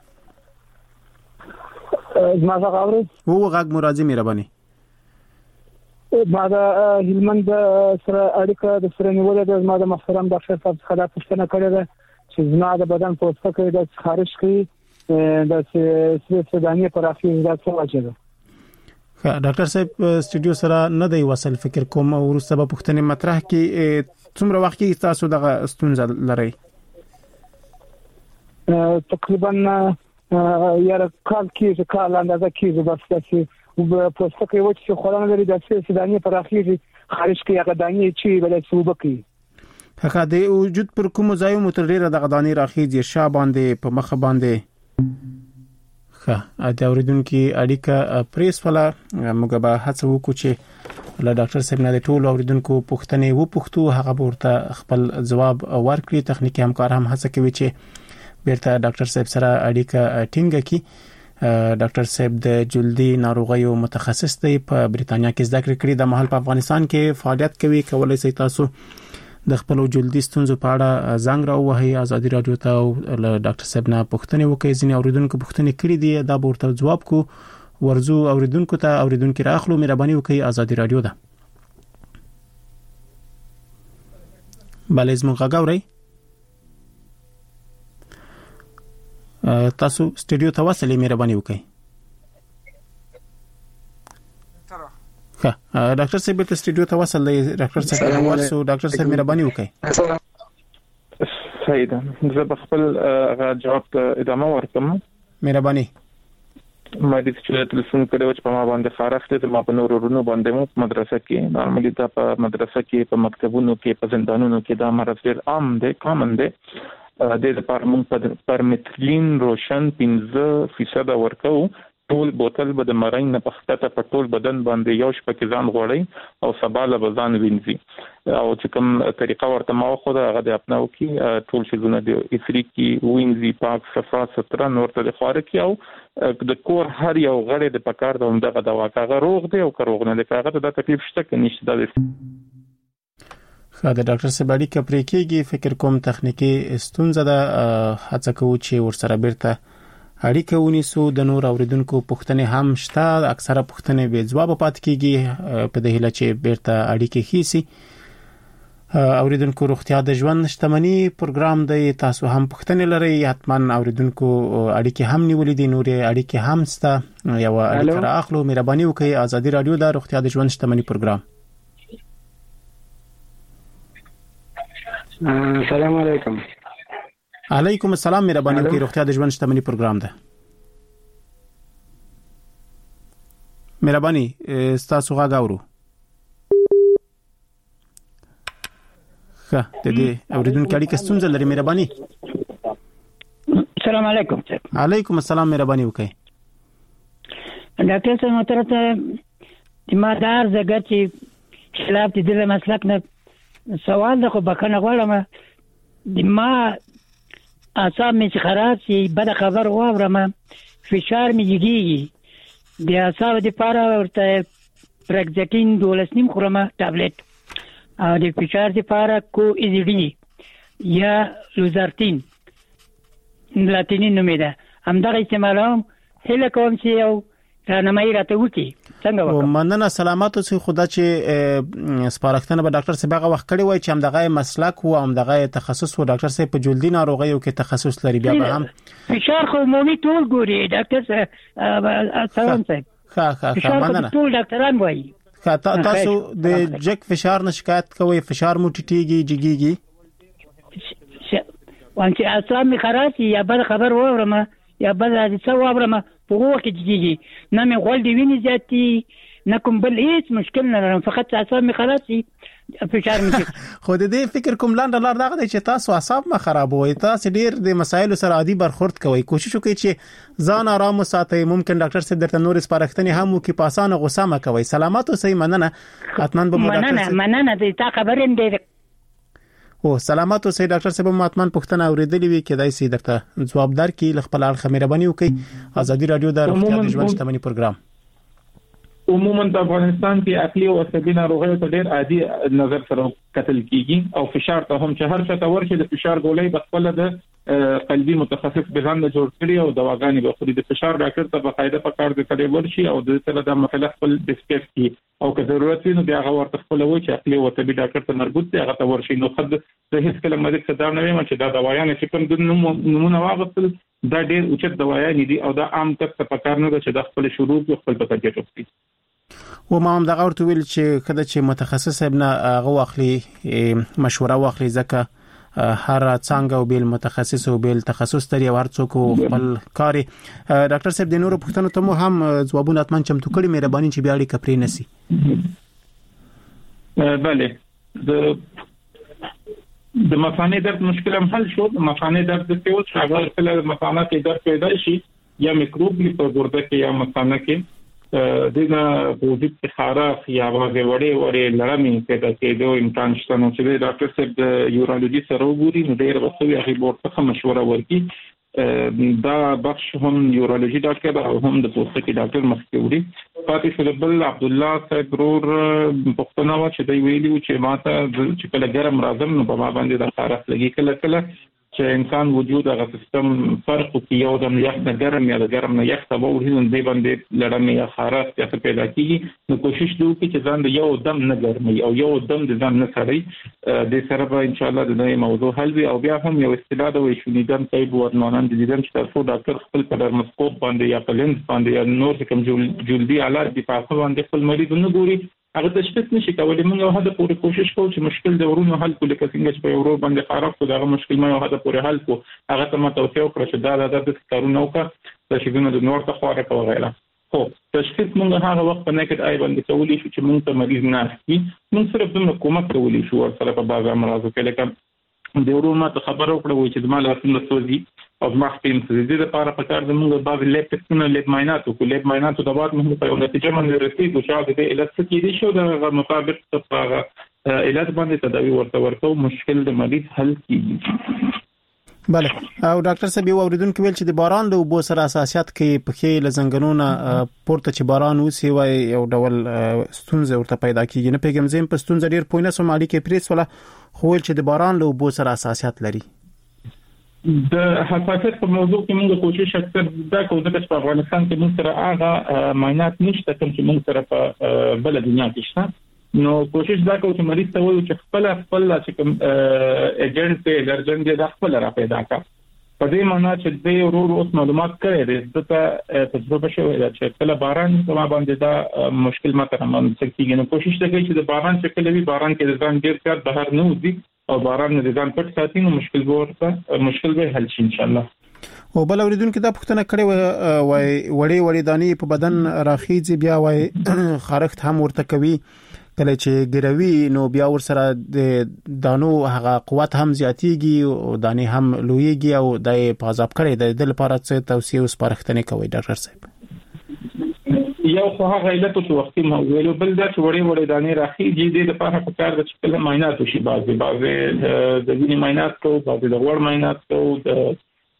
Speaker 13: زما غاوري
Speaker 4: وو غاګ مرادي مهرباني.
Speaker 13: ما دا هلمند سره اړیکه د سره نیولې د ما د محترم ډاکټر صاحب څخه دا پوښتنه کړې ده چې زما د بدن پوستکی د خارج کی د سوداني پراخي د څه وجه ده.
Speaker 4: ډاکټر صاحب استودیو سره نه دی وصل فکر کوم او ورسته په پوښتنه مطرح کې څومره وخت کې تاسو دغه ستونزه لرئ؟
Speaker 13: تقریبا یاره کال اندازه کېږي بس چې پوستکی وچ چې خورانه لري د سوداني پراخي خارج کې هغه دانی چې بل څه وبکي.
Speaker 4: هغه د وجود پر کوم ځای مو تر ډیره د غدانی راخیږي شا باندې په مخ باندې. ښه د اوریدونکو اړیکه پریس ولا موږ به هڅه وکړو چې له ډاکټر صاحب نه د ټول اوریدونکو پوښتنې وپوښتو هغه ورته خپل جواب ورکړي. تخنیکی همکار هم هڅه کوي چې بیرته ډاکټر صاحب سره اړیکه ټینګ کړي. ډاکټر صاحب د جلدي ناروغیو متخصص دی په بریتانیا کې زده کړې کړې د محل په افغانستان کې فعالیت کوي. کولای شئ تاسو د خپل جلدي ستونزو په اړه زنګ راوهي ازادي رادیو ته او ډاکټر صاحب نه پوښتنه وکړئ. ځینې اوریدونکو پوښتنه کړې دي دا به ورته جواب کو. ورزو اوریدونکو ته اوریدونکو راخلو مهرباني وکړئ. ازادي رادیو ده بل زموږ غاوري تاسو استودیو ته وصلې مهرباني وکړئ. ښه ډاکټر صاحب ته استودیو ته وصل دی. ډاکټر صاحب ورسو ډاکټر صاحب مهرباني وکړئ.
Speaker 5: صحیح ده. زه په خپل جواب ته ادامه ورکوم.
Speaker 4: مهرباني.
Speaker 5: ما دې چې تلسون کړو چې په ما باندې خارخته ته ما په نور ورونو باندې مو مدرسه کې نارملي دا په مدرسه کې په مکتبونو کې په زندانونو کې دا مرض ډېر عام دی کامن دی د لپاره موږ پر متلین روشن 15% ورکو ټول بوتل به د مرین نه پخته په ټول بدن باندې یو شپه کې ځان غوړی او سبا له بزان وینځي او چې کوم طریقه ورته ما خو دا هغه د خپلو کې ټول شیزونه د افریقي وینځي پاک صفا ستر نور ته خاره کې او د کور هر یو غړي د پکار د دغه دوا کاغه روغ دی او کروغ نه دی کاغه د تکلیف شته کې نشته د
Speaker 4: خا د ډاکټر سباړي کپرې کېږي فکر کوم تخنیکی ستونزه ده هڅه کوو چې ورسره بیرته اړیکه ونیسو د نور اوریدونکو پوښتنې هم شته اکثره پوښتنې به جواب پات کیږي په دې هیله چې بیرته اړیکه خېسي اوریدونکو روغتیا د ژوند شتمنۍ پروګرام دی تاسو هم پوښتنې لرئ حتما اوریدونکو اړیکه هم نیولې دي نورې اړیکه هم سته یو اړیکه راخلو مهرباني وکړئ ازادي رادیو د روغتیا د ژوند شتمنۍ پروګرام
Speaker 14: السلام علیکم
Speaker 4: علیکم السلام مهرباني وکړئ روغتیا د ژوند شتمنۍ پروګرام ده مهرباني تاسو غاغورو ښه د دې اوریدونکو اړیکه ستونزه لري مهرباني
Speaker 15: السلام علیکم
Speaker 4: علیکم السلام مهرباني وکړئ
Speaker 15: ډاکټر صاحب محترم ما دار زګر چې خلاف دې مسلک نه سوال خو بکنه غواړم ما اعصاب مې خراب شي بد خبر واورم فشار مې جګیږي د اعصاب لپاره ورته پرګزټین 12 نیم خورم ټابلیټ او د فشار لپاره کو ای ډی یا لوزارتین لاتینی نومې ده همدغه استعمالوم هله کوم چې یو راهنمایي راته وکړي څنګه
Speaker 4: مننه سلامات اوسئ خدا چې سپارښتنه به ډاکټر صاحب هغه وخت کړی وای چې همدغه مسلک او همدغه تخصص و ډاکټر صاحب په جلدی ناروغیو کې تخصص لري بیا به هم
Speaker 15: فشار خو عمومي ټول ګوري ډاکټر صاحب
Speaker 4: ښه مننه
Speaker 15: ټول ډاکټران وایي
Speaker 4: تاسو د جک فشار نه شکایت کوئ فشار مو ټیټیږي جګیږي
Speaker 15: وانت اعصاب می خراب یا بل خبر واورم یا بل څه واورم په وخت کې جګیږي نه مې غول دی ویني زیاتې نه کوم بل هیڅ مشکل نه لرم فقط اعصاب می خراب شي فشار می
Speaker 4: خو دې فکر کوم لاندې لار دغه چې تاسو اعصاب ما خرابوي تاسو ډیر د مسایلو سره عادي برخورد کوئ کوشش وکړئ چې ځان آرام وساتئ ممکن ډاکټر صاحب درته نور سپارښتنې هم وکړي په اسانه غوسه ما کوي سلامات اوسئ مننه حتمان به
Speaker 15: مننه دې تا خبرم دې
Speaker 4: او سلامات اوسئ ډاکټر صاحب ماتمن پښتنه اوریدلې وی کېدای سي درته جواب درکې خپل اړه مهرباني وکړئ ازادي رادیو د روغتیا د ژوند شتمنۍ پروګرام
Speaker 5: عموما په افغانستان کې عقلي او عصبي ناروغیو ته ډېر عادي نظر سره کتل کیږي او فشار ته هم چې هر څه ته ورشي د فشار ګولۍ په خپل د قلبي متخصص بهان له جوړ کړي او دواګانې به خوري د فشار ډاکټر ته باقاعده په کار د کړي ورشي او د سره د مسله خپل ډسکس کی او که ضرورت وي نو بیا هغه ورته خپل وایي چې عقلي او عصبي ډاکټر ته مربوط دی هغه ته ورشي نو خد د هیڅ کله مریض ته دا نه وایم چې دا دوايان چې کوم د نمونه واغستل دا ډېر اوچت دوايان دي او دا عام کس ته په کار نه ده چې د خپل شروع او خپل پکې وکړي
Speaker 4: و ما هم دغه ورته ویل چې کله چې متخصص ابن هغه واخلي مشوره واخلي ځکه هر څنګه او بیل متخصص او بیل تخصص لري هر څوک خپل کاری ډاکټر صاحب د نورو پوښتنو ته مو هم ځوابونه اتمن چمتو کړی مهرباني چې بیا اړیکه پرې نسی
Speaker 5: بله د مثانه درد مشکل هم حل شو د مثانه درد د څه وڅ هغه کله مثانه کې درد پیدا شي یا میکروب په ګرده کې یا مثانه کې دغه وجود کې خارخ یا وړې لړمې پیدا کېدو امکان شته نو چې ډاکټر صاحب د یورولوژي سره وګوري نو ډېر وخت یې هغه ورته مشوره ورکړي دا بخش هم یورولوژي ډاکټر او هم د پوستکي ډاکټر مخکې وړي پاتې شو بل عبد الله صاحب رور پښتنه و چې دی ویلي چې ماته چې کله ګرم راځم نو په ما باندې د خارخ لګي کله چې انسان وجود هغه سیستم فرق کوي یو د یخ نه ګرم یا د ګرم نه یخ ته وړي نو دی باندې لړمې یا خارخ یا څه پیدا کیږي نو کوشش وکړئ چې ځان د یو دم نه ګرمي او یو دم د ځان نه سړی د سره به ان شاء الله د دې موضوع حل وي او بیا هم یو اصطلاح د وښونیدم طيب ورنانان د دې چې تاسو ډاکټر خپل په درمسکوپ باندې یا په لینز باندې یا نور کوم جلدي علاج دی په باندې خپل مریض نه ګوري هغه تشخیص نشي کولای موږ یو هدا پورې کوشش کوو چې مشکل د ورونو حل کول کې څنګه چې په ورو باندې خراب کو دا مشکل ما یو هدا پورې حل کو هغه ته ما توصیه وکړه چې دا د کارونه وکړه تشخیصونه د نور څخه ورکو وغیرہ. خو تشخیص موږ هغه وخت په نکټ آی باندې کولی شو چې موږ ته مریض نه شي، موږ صرف دومره کومک کولی شو ورسره په بعض امراضو کې، لکه د ورور ما ته خبره وکړه چې د مال اصل سوزي او ما خپل د لپاره په کار د موږ بعض لیب ټیسټونه لیب معاینات او لیب معاینات د بعد موږ په نتیجه باندې رسیدو چې د علاج کې دي شو د مطابق په علاج باندې تداوی ورته مشکل د مریض حل کیږي.
Speaker 4: بله او ډاکټر صاحب یو اوریدونکو ویل چې د باران له اوبو سره اساسيات کې پخې لزنګنونه پورته چې باران وسی وای یو ډول ستونزه ورته پیدا کیږي. نه پیغام زم په ستونزه ډیر پوینه سومالي کې پریس ولا خو چې د باران له اوبو سره اساسيات لري.
Speaker 5: د حساسیت په موضوع کې موږ کوشش اکثر دا کوو چې په افغانستان کې موږ سره هغه معاینات نشته کوم چې موږ سره په بل دنیا کې شته، نو کوشش دا کوو چې مریض ته وایو چې خپل چې کوم ایجنټ دی الرجن دی د خپل را پیدا کا په دې معنی چې د ورور اوس معلومات کړي د ته تجربه شوی دا چې کله باران سما باندې دا مشکل ماته باندې کېږي، نو کوشش دا کوي چې د باران چې کله وی باران کې ځان ډیر کار بهر نه وځي او باران نه ځان پټ ساتي، نو مشکل به حل شي ان شاء الله.
Speaker 4: او بل اوریدونکو دا پوښتنه کړې وای وړي دانی په بدن راخیږي بیا وای خارښت هم ورته کوي کله چې ګروي نو بیا ور سره د دانو هغه قوت هم زیاتیږي او دانې هم لویږي او د پازاب کړي د لپاره څه توصيه او سپارښتنه کوي ډاکټر صاحب؟
Speaker 5: یو خو هغه علت او وختي مو ویلو، بل دا چې وړي دانې راخیږي د لپاره په کار د شکل معاینات وشي، بعضي د وینې معاینات کو، بعضي د غوړ معاینات کو،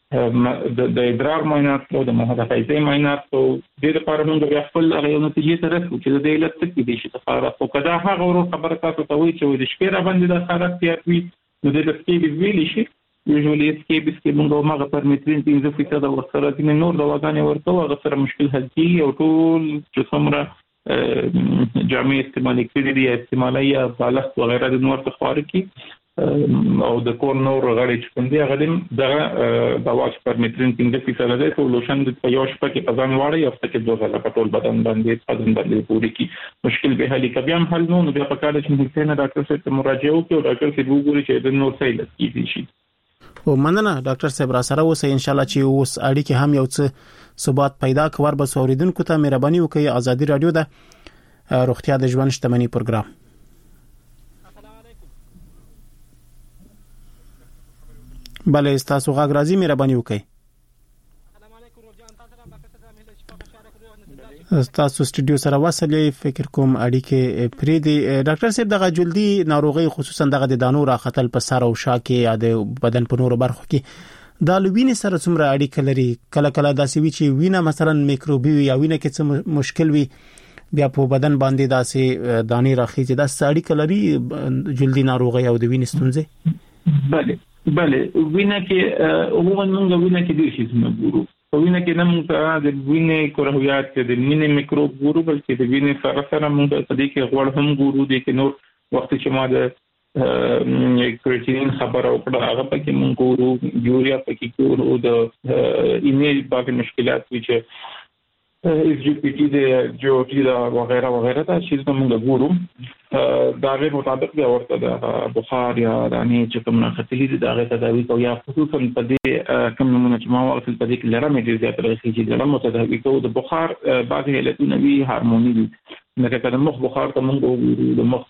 Speaker 5: د ادرار معاینات کو، د محرکایي معاینات کو، د لپاره موږ بیا خپل هغه نتیجې ته رسو چې د علت څه دي چې تفاره او کدا هغه ورو خبره تاسو ته وایي چې د شپې را باندې د حالت تیاتوي نو د سکیب ویلی شي یوزولي سکیب موږ ماغه پرمیترین 15% ورسره د نور دواګانې ورته هغه سره مشکل حل کیږي او ټول چې څومره جامع استعمال کړي دي استعمالي یا بالښت وغیرہ د نور څخه خارجي او د کور نور غړي چې کوم دي هغه د دوا پرمیترین 15% ده ټول لوشن د یو شپه کې پزان واړی او څه کې دوه غلا پټول بدن باندې پوری کی مشکل به حل کبي هم حل نو بیا په کار چې موږ ته ډاکټر صاحب ته مراجعه وکړو او ډاکټر صاحب وګوري چې د نور څه علت کیږي شي.
Speaker 4: او مننه ډاکټر صاحب را سره اوسه ان شاء الله چې اوس اړیکې هم یو څه ثبات پیدا کور به اوریدونکو ته مهرباني وکړي. ازادي رادیو د روغتیا د ژوند شتمنۍ پروګرام. بله تاسو غاګ راځي مهرباني وکړئ. تاسو سټوډیو سره وصلې فکر کوم اړیکې پرې دی. ډاکټر صاحب دغه جلدی ناروغي خصوصا دغه د دانو راختل په سر او شا کې یا د بدن په نورو برخو کې د لوینې سره څومره اړیکه لري؟ کله کله داسې وی چې وینه مثلا میکروبي یا وینه کې څه مشکل وي بیا په بدن باندې داسې دانې راخیږي، دا څه اړیکه لري جلدی ناروغي او د وینې ستونزې؟
Speaker 5: بله وینه کې عموما موږ وینه کې د شي څه په وینه کې نه موږ د وینې کرویات د وینې میکروب ګورو، بلکې د وینې سره سره موږ په دې کې غوړ هم ګورو، د کې نور وخت چې ما د کریټین خبره وکړه هغه پکې موږ ګورو، یوریا پکې ګورو، د ایمیل باندې مشکلات وي چې اس جی پی ټی د جو ټی دا وغیرہ وغیرہ دا چې موږ ګورو دا غیر مطابق دی ورته د بخار یا رانې چې کوم خطرې دي دا غیر تداوی کوي یا خصوصا په دې کوم نمونه چې ما واصل په دې کې لرم دې زیات راځي چې لرم تداوی کوي د بخار بعض علتونه وی هارموني دي لکه کله مخ بخار ته موږ ګورو د مخ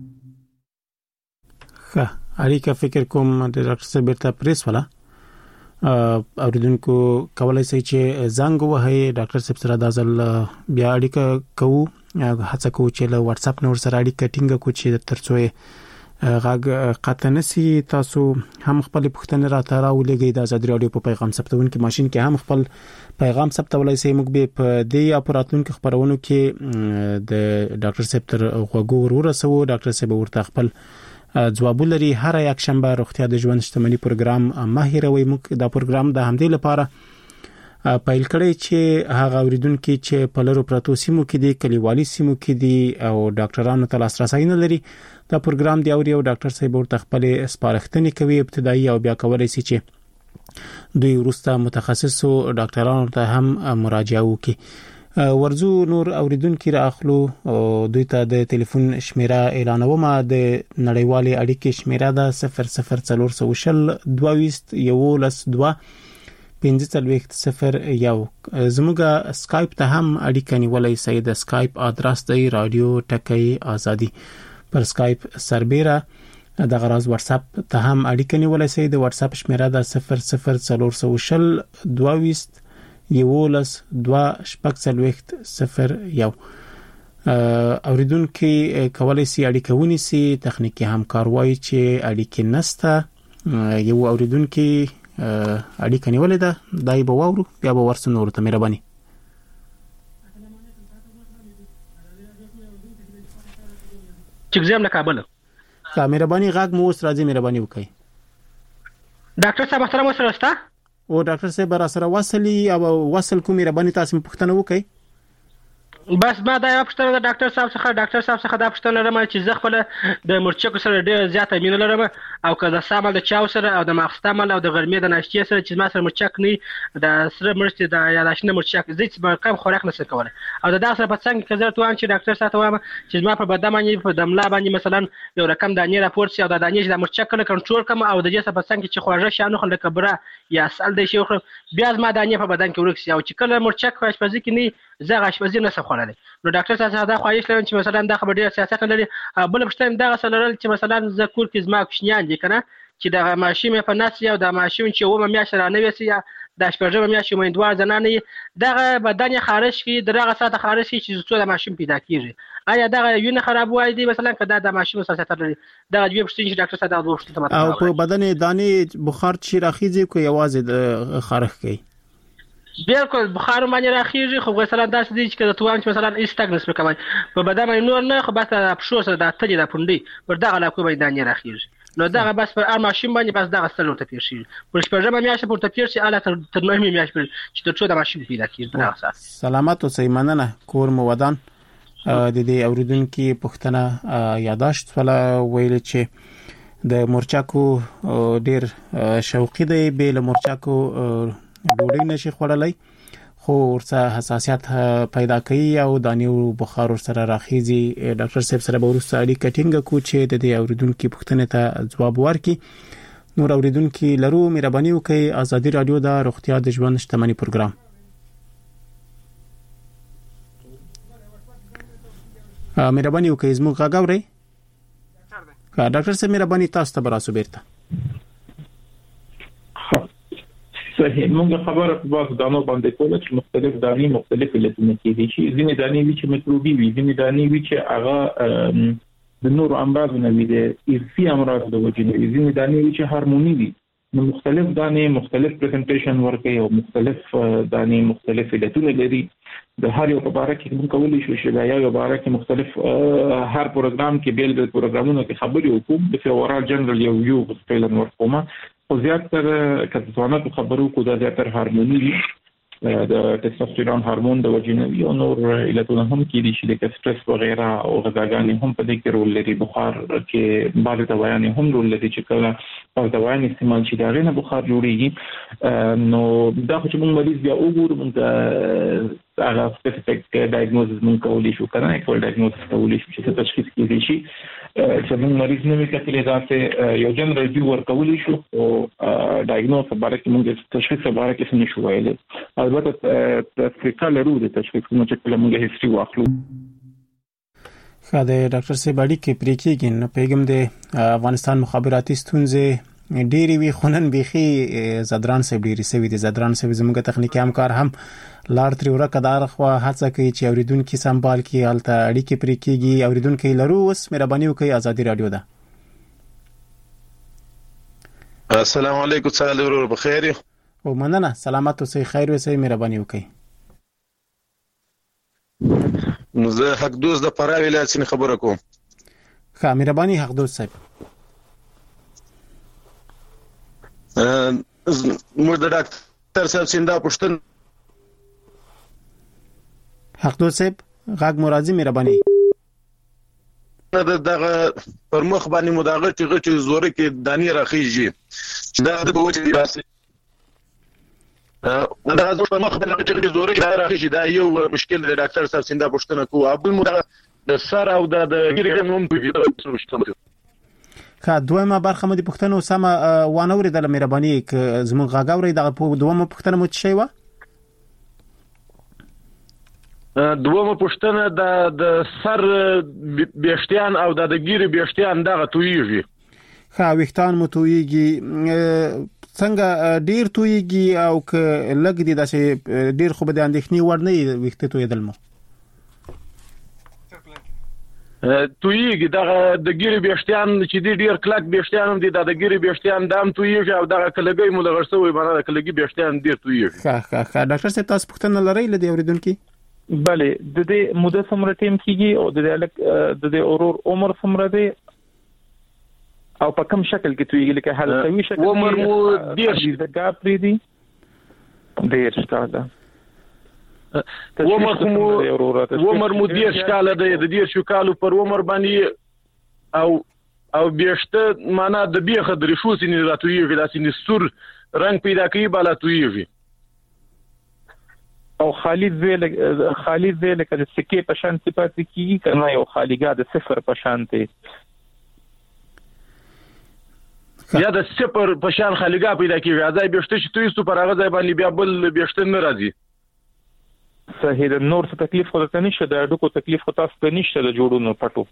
Speaker 4: اړیکه فکر کوم د ډاکټر صاحب ته پریس ولا اوریدونکو کولای شي چې زنګ وهي ډاکټر صاحب سره د ځل بیا اړیکه کوو، هڅه کوو چې له واتس اپ نور سره اړیکه ټینګه کوو چې ترڅو غاګ قطع نسی. تاسو هم خپل پوښتنه راته راولېږئ د ازادي رادیو په پیغام ثبتونکو ماشين کې هم خپل پیغام ثبتولای شئ. موږ به په دې اپراتونکو خبرونو کې د ډاکټر صاحب تر غوږ ورسو. ډاکټر صاحب ورته خپل ځواب لري. هر یک شنبه روغتیا د ژوند شتمنۍ پروګرام ماهروي. موږ دا پروګرام د همدې لپاره پایل کړی چې هغه اوریدونکو چې په لرو پراتو سیمو کې دي، کلیوالي سیمو کې دي او ډاکټرانو ته لاسرسي نه لري، دا پروګرام دی او ډاکټر صاحب ورته خپل سپارښتنې کوي ابتدایي او بیا کولای شي چې دوی ورسته متخصصو ډاکټرانو ته هم مراجعه وکړي. ورزو نور اوریدونکو راخلو او دوی ته د ټلیفون شمیره اعلانوم. د نړیوالې اړیکې شمیره ده 004022 11 2 1501 زموږه سکایپ ته هم اړیکه نیولای شئ. د سکایپ ادرس دی رادیو ټکی ازادي. پر سکایپ سربېره د غراز واتس اپ ته هم اړیکه نیولای شئ. د واتس اپ شمیره د 00420 22 11 2 اوریدونکو کولای شي اړیکه ونیسي. تخنیکی همکار وایي چې اړیکه نسته. یو اوریدونکو اړیکه نیولې ده، دای به وورو بیا به ورسره نور ته مهرباني.
Speaker 14: چګزم له کابل.
Speaker 4: مهرباني غاګ مو اوس راځي، مهرباني وکړئ.
Speaker 14: ډاکټر صاحب سره سره ستا
Speaker 4: او ډاکټر صاحب را سره وصلي او وصل کوم مهرباني تاسو پوښتنه وکړئ.
Speaker 14: بس ما دا یو پښتنه د ډاکټر صاحب څخه دا پښتنه لرم چې زه خپل د مرچکو سره ډېر زیاته مینه لرم، او که د سامل د چاو سره او د ماخستامل او د غرمې د ناشتې سره چې ما سره مرچک نه د سره مرچ د یاداشنه مرچک زیات کم خوراک نه سکوله. او دا سره په څنګه کې زه توان چې ډاکټر صاحب وایم چې ما په بدن باندې په دملا باندې مثلا یو رقم دانې راپورت شي او د دانې د مرچک کله کنټرول کم او د دې سره په څنګه چې خواږه شانو خل کبره یا سال د شي خو بیا ما دانې په بدن کې ورکسي او چې کله مرچک په اشپزي کې نه زه غشپزي نه سخوله. نو ډاکټر صاحب دا خواهش لرم چې مثلا دا خبر ډیر سیاست لري. بل پښتون دا سره چې مثلا ز کور کې زما کوشنیان دي کنه چې د ماشوم په ناس یو د ماشوم چې و میاشت را نه وسی یا د شپږم میاشت امیدوار زنانه دغه بدن خارج کی دغه ساته خارج کی چې څو د ماشوم پیدا کیږي. آیا دغه یو خراب وای دی مثلا کدا د ماشوم سره سره لري دغه دوی پښتون چې ډاکټر صاحب دا وښته
Speaker 4: او په بدن دانې بخار چې راخیږي کو یوازې د خارج کوي.
Speaker 14: بالکل بخار باندې راخیږي خو مثلا داسې دي چې توان چې مثلا استګنس وکوي په بدن باندې نور نه خو بس د پښو سره د تلې د پوندې پر دغه علاقه باندې دانې راخیږي. نو دغه بس پر ماشین باندې بس دغه ستلو ته پیښي پر شپږم میاشت پر ته پیښي اله تر نهمه میاشت چې تر څو د ماشین پیدا کیږي. دغه اساس
Speaker 4: سلامات اوسئ، مننه. کور مو ودان. د دې اوریدونکو پښتنه یاداشت ولا ویل چې د مرچکو ډیر شوقي دی، به له مرچکو ډوډۍ نشي خوړلای خو ورڅ حساسیت پیدا کوي او دانیو بخار سره راخیزي. ډاکټر صاحب سره به ورسره اړیکه ټینګه کو چې د دې اوریدونکو پوښتنه ته جواب ورکړي. نور اوریدونکو لرو مهرباني وکړئ. ازادي رادیو د روغتیا د ژوند شتمنۍ پروګرام. مهرباني وکړئ زموږ غږ اورئ. ډاکټر صاحب مهرباني تاسو ته براسو بیرته.
Speaker 5: صحیح. موږ خبره په باب دانو باندې کوله چې مختلف دانې مختلف علتونه کېدي شي. ځینې دانې وی چې میکروبي وي، ځینې دانې وی چې هغه د نورو امراض نه وي، د ارثي امراض د وجې نه وي، ځینې دانې وی چې هارموني وي. نو مختلف دانې مختلف پریزنټیشن ورکوي او مختلف دانې مختلف علتونه لري. د هر یو په اړه کې موږ کولای شو چې دا یو اړه کې مختلف هر پروګرام کې بیل د پروګرامونو کې خبرې وکړو. د فورال جنرال یو سپیلن ورکوما او زیاتره کله څنګه خبرو کو دا زیاتره هارموني وي، د ټستوستيرون هورمون د وجې نه وي او نور علتونه هم کېدي چې د سټرس وغیرہ او غذاګانې هم په دې کې رول لري. بخار کې بعض دوايان هم رول لري چې کله او دوايان استعمال شي دا غینه بخار جوړيږي. نو دا چې موږ مریض بیا وګورو موږ هغه سپیسیفیک ډایګنوزس موږ کولای شو کنه اکول ډایګنوزس کولای شو چې تشخیص کیږي شي چې موږ مریض نه وکړي ذاته یو جنرال ویو ورکولای شو او ډایګنوز په اړه کې موږ تشخیص په اړه کې څه نشو ویلای. البته تفریقه لرو د تشخیص کوم چې کله موږ هیستوري واخلو.
Speaker 4: خاله ډاکټر سیباړي کې پریکېږي نو پیغام د افغانستان مخابراتي ستونزې ډېری وی خونن بيخي زدران سیب ډېری سوي دي. زدران سیب زموږ تخنیکی همکار هم لار تر ورکه دار خو هڅه کوي چې اوریدونکو سمبال کې الته اړیکې پریکېږي. اوریدونکو لرو اوس مهرباني وکړئ. ازادي رادیو ده.
Speaker 16: السلام علیکم. سلام ورور بخیر
Speaker 4: او مننه. سلامت اوسئ، خیر اوسئ، مهرباني وکړئ.
Speaker 16: نو زه حق دوز د پراوی ولایت څخه خبره کوم.
Speaker 4: ښه مهرباني حق دوز صاحب.
Speaker 16: موږ د ډاکټر صاحب سیندا پښتون
Speaker 4: حق دوز صاحب غږ مرادي مهرباني
Speaker 16: دغه پر مخ باندې مداغه چې زوره کې دانی راخیږي دا د بوچې دی بس دا غوښه په مخ باندې چې زوره کې راخیږي دا یو مشکل دی. ډاکټر صاحب سیندا پښتون کو ابل مداغه د سر او د ګریګ نوم په ویډیو څه
Speaker 4: که دویمه برخه مو د پښتنو سم وانه ورېدل مهرباني زموږ غاګوري د دویمه پښتنه مو شي و
Speaker 16: دویمه پښتنه د سر بیشتیان او د ګیری بیشتیان دغه تویږي
Speaker 4: ویښتان مو تویږي څنګه ډیر تویږي او ک لګ دي داسې ډیر خو به د اندېښنې وړ نه ویښته تویدل مو
Speaker 16: تویږي دغه د ګیری بیشتیان چې ډیر کلک بیشتیان هم دي د ګیری بیشتیان دام تویږي او دغه کلګي مو لغړسوي باندې د کلګي بیشتیان ډیر تویږي
Speaker 4: ښه ډاکټر صاحب تاسو پوښتنه لرئ لدی اوریدونکو
Speaker 5: بله د دې موده څومره ټیم کیږي او د دې اورور عمر څومره دی او په کوم شکل کې تویږي لکه حلقوي شکل
Speaker 16: عمر مو ډیر
Speaker 5: زګا پری دی ډیر ښکاره
Speaker 16: عمر مو ډیر ښکاله دی د ډیر شکالو پر عمر باندې او بیشته معنا د بیخه درې شو سینې راتویږي داسې نستور رنگ پیدا کوي بالا تویږي
Speaker 5: او خالی ځل لکه د سکه په شان صفات کیږي کنه یو خالیګه د صفر په شان دی
Speaker 16: یا د صفر په شان خالیګه پیدا کیږي ځای بیشته چې توي سو پر هغه ځای باندې بیا بل بیشته نه راځي
Speaker 5: صحیح د نور څه تکلیف خو ته نشته د اډوکو تکلیف خو تاسو ته نشته د جوړونو پټو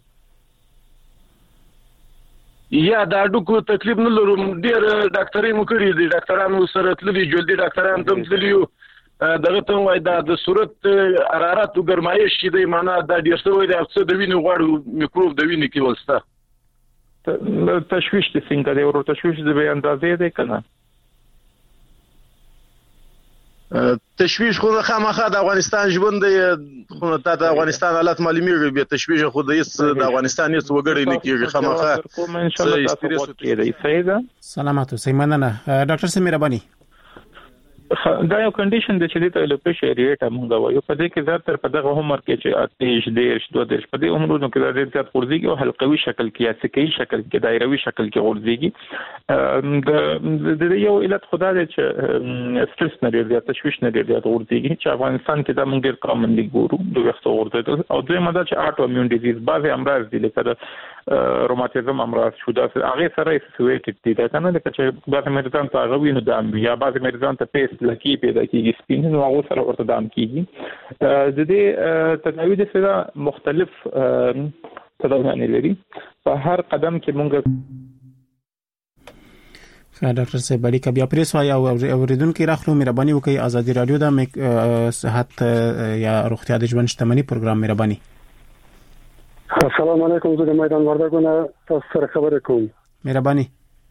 Speaker 16: یا د اډوکو تکلیف نه لرم ډیر ډاکټرې مو کړی دي ډاکټرانو سره تللي جلدي ډاکټران تم تللي دغه ته وای د صورت حرارت او ګرمایش چې دی معنا د ډیر څه وای د څه د وینې غوړ میکروب د وینې کې ولسته
Speaker 5: تشویش د څنګه دی ورو تشویش د به اندازې دی کنه
Speaker 16: تشویش خو خامخا د افغانستان ژوند دی خو د افغانستان حالت معلومیږي به تشویش خو د افغانستان هیڅ وګړي نه کیږي خامخا
Speaker 5: ان شاء الله تاسو کېږي صحیح ده
Speaker 4: سلامات اوسئ مننه ډاکټر سي مهرباني
Speaker 5: دا یو کنډیشن د چې د لوپریشن ریټ موږ وایو په دې کې زیاتره په دغه عمر کې چې آتش دیش دوه دیش په دې عمرونو کې د زیات ورزيږي او حلقوي شکل کې یا سکي شکل کې دایروي شکل کې ورزيږي د یو علت خدای دی چې سټرس نه لري یا تشویش نه لري د ورزيږي چې افغانستان کې دا موږ ډېر کامنلی ګورو د وختو ورته او دوی مده چې اټو اميون ډیزیز بعضي امراض دي لکه روماتیزم امراض شو دا هغه سره اسوسییټډ دي دا کنه لکه چې بعضي مریضان ته غوي نو دام یا بعضي مریضان ته پیس لکی پیدا کیږي سپین نو هغه سره ورته دام کیږي د دې تداوی د سره مختلف تداویان لري په هر قدم کې مونږ
Speaker 4: ډاکټر صاحب باندې بیا پریسو یا اوریدونکو راخلو مهرباني وکړئ ازادي رادیو د صحت یا روغتیا د ژوند شتمنۍ پروګرام مهرباني
Speaker 17: السلام علیکم زه د میدان وردګونه تاسو سره خبرې کوم
Speaker 4: مهرباني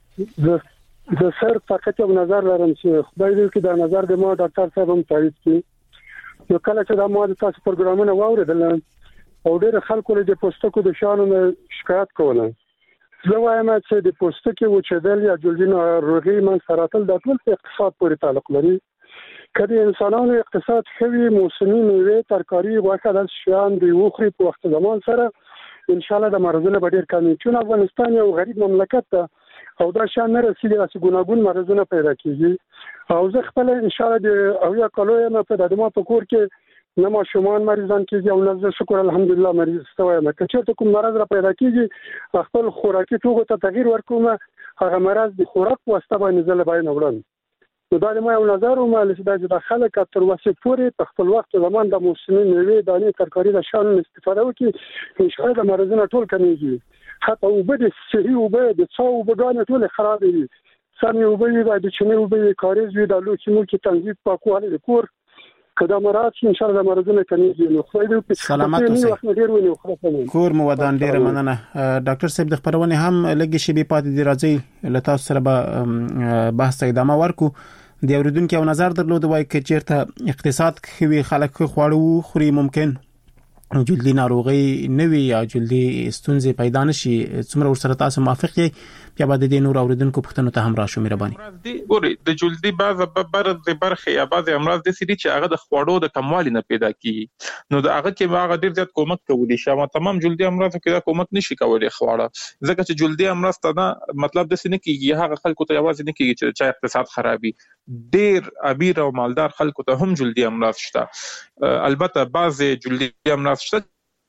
Speaker 17: د سر فقط یو نظر لرم چې خدای دې کې دا نظر د ما ډاکټر صاحب هم تایید کړي نو کله چې دا ما د تاسو پروګرامونه واوریدل او ډېر خلکو له پوسټکو د شانو شکایت کوله زه وایم چې د پوسټکو وچېدل یا جلدی ناروغي من سرطان د ټول اقتصاد پورې تعلق لري کله انسانانو اقتصاد خوي موسمي میوه ترکاری واخه د شیان دی وخري په وخت زمان سره ان شاء الله د مرزونه به ډېر کمی چون افغانستان یو غریب مملکت ده او دا شان نه رسیدي چې ګوناګون مرزونه پیدا کیږي او زه خپل ان شاء الله د اویا کالو نه په دمو په کور کې نه ما شومان مریضان کیږي او نه شکر الحمدلله مریض استوي مکه چې کوم مرز را پیدا کیږي خپل خوراکي توغو ته تغییر ورکوم هغه مرز د خوراک واسطه باندې زله باندې وړم نو دا د ما یو نظر او مال چې د خلک تر وسه پورې په خپل وخت زمان د موسمي میوه دانې ترکاری د شان استفاده وکړي ان شاء الله مرزونه ټول کمیږي حتی وبد صحیح وبد د څو وبګانې ټول خراب دي سمي وبد د چنې وبد کاریز وی د لوکي مو کې تنظیم پاکواله د کور کدا مراد ان شاء الله مرزونه کمیږي نو خو دې په
Speaker 4: سلامات اوسئ کور مو ودان ډیر مننه ډاکټر صاحب د خبرونه هم لګي شي به پاتې دی راځي لته سره به بحث ادامه ورکو د اوریدونکو یو نظر درلود وای چې چیرته اقتصاد خوي خلک خواړو خوري ممکن جلدی ناروغي نوي یا جلدی ستونزې پیدا نشي څومره ورسره تاسو موافق یې بیا بعد د نور اوریدونکو پښتنو ته هم راشو مهرباني
Speaker 5: دي ګوري د جلدی بعض برخه یا بعض امراض د سړي چې هغه د خوړو د کموالي نه پیدا کیږي نو د هغه کې هغه ډیر زیات کومک کوي شامه تمام جلدی امراض کې دا کومک نشي کولای خواړه ځکه چې جلدی امراض ته مطلب د سینې کېږي هغه خلکو ته یوازې نه کېږي چې اقتصاد خرابي ډیر ابیر او مالدار خلکو ته هم جلدی امراض شته البته بعض جلدی امراض شته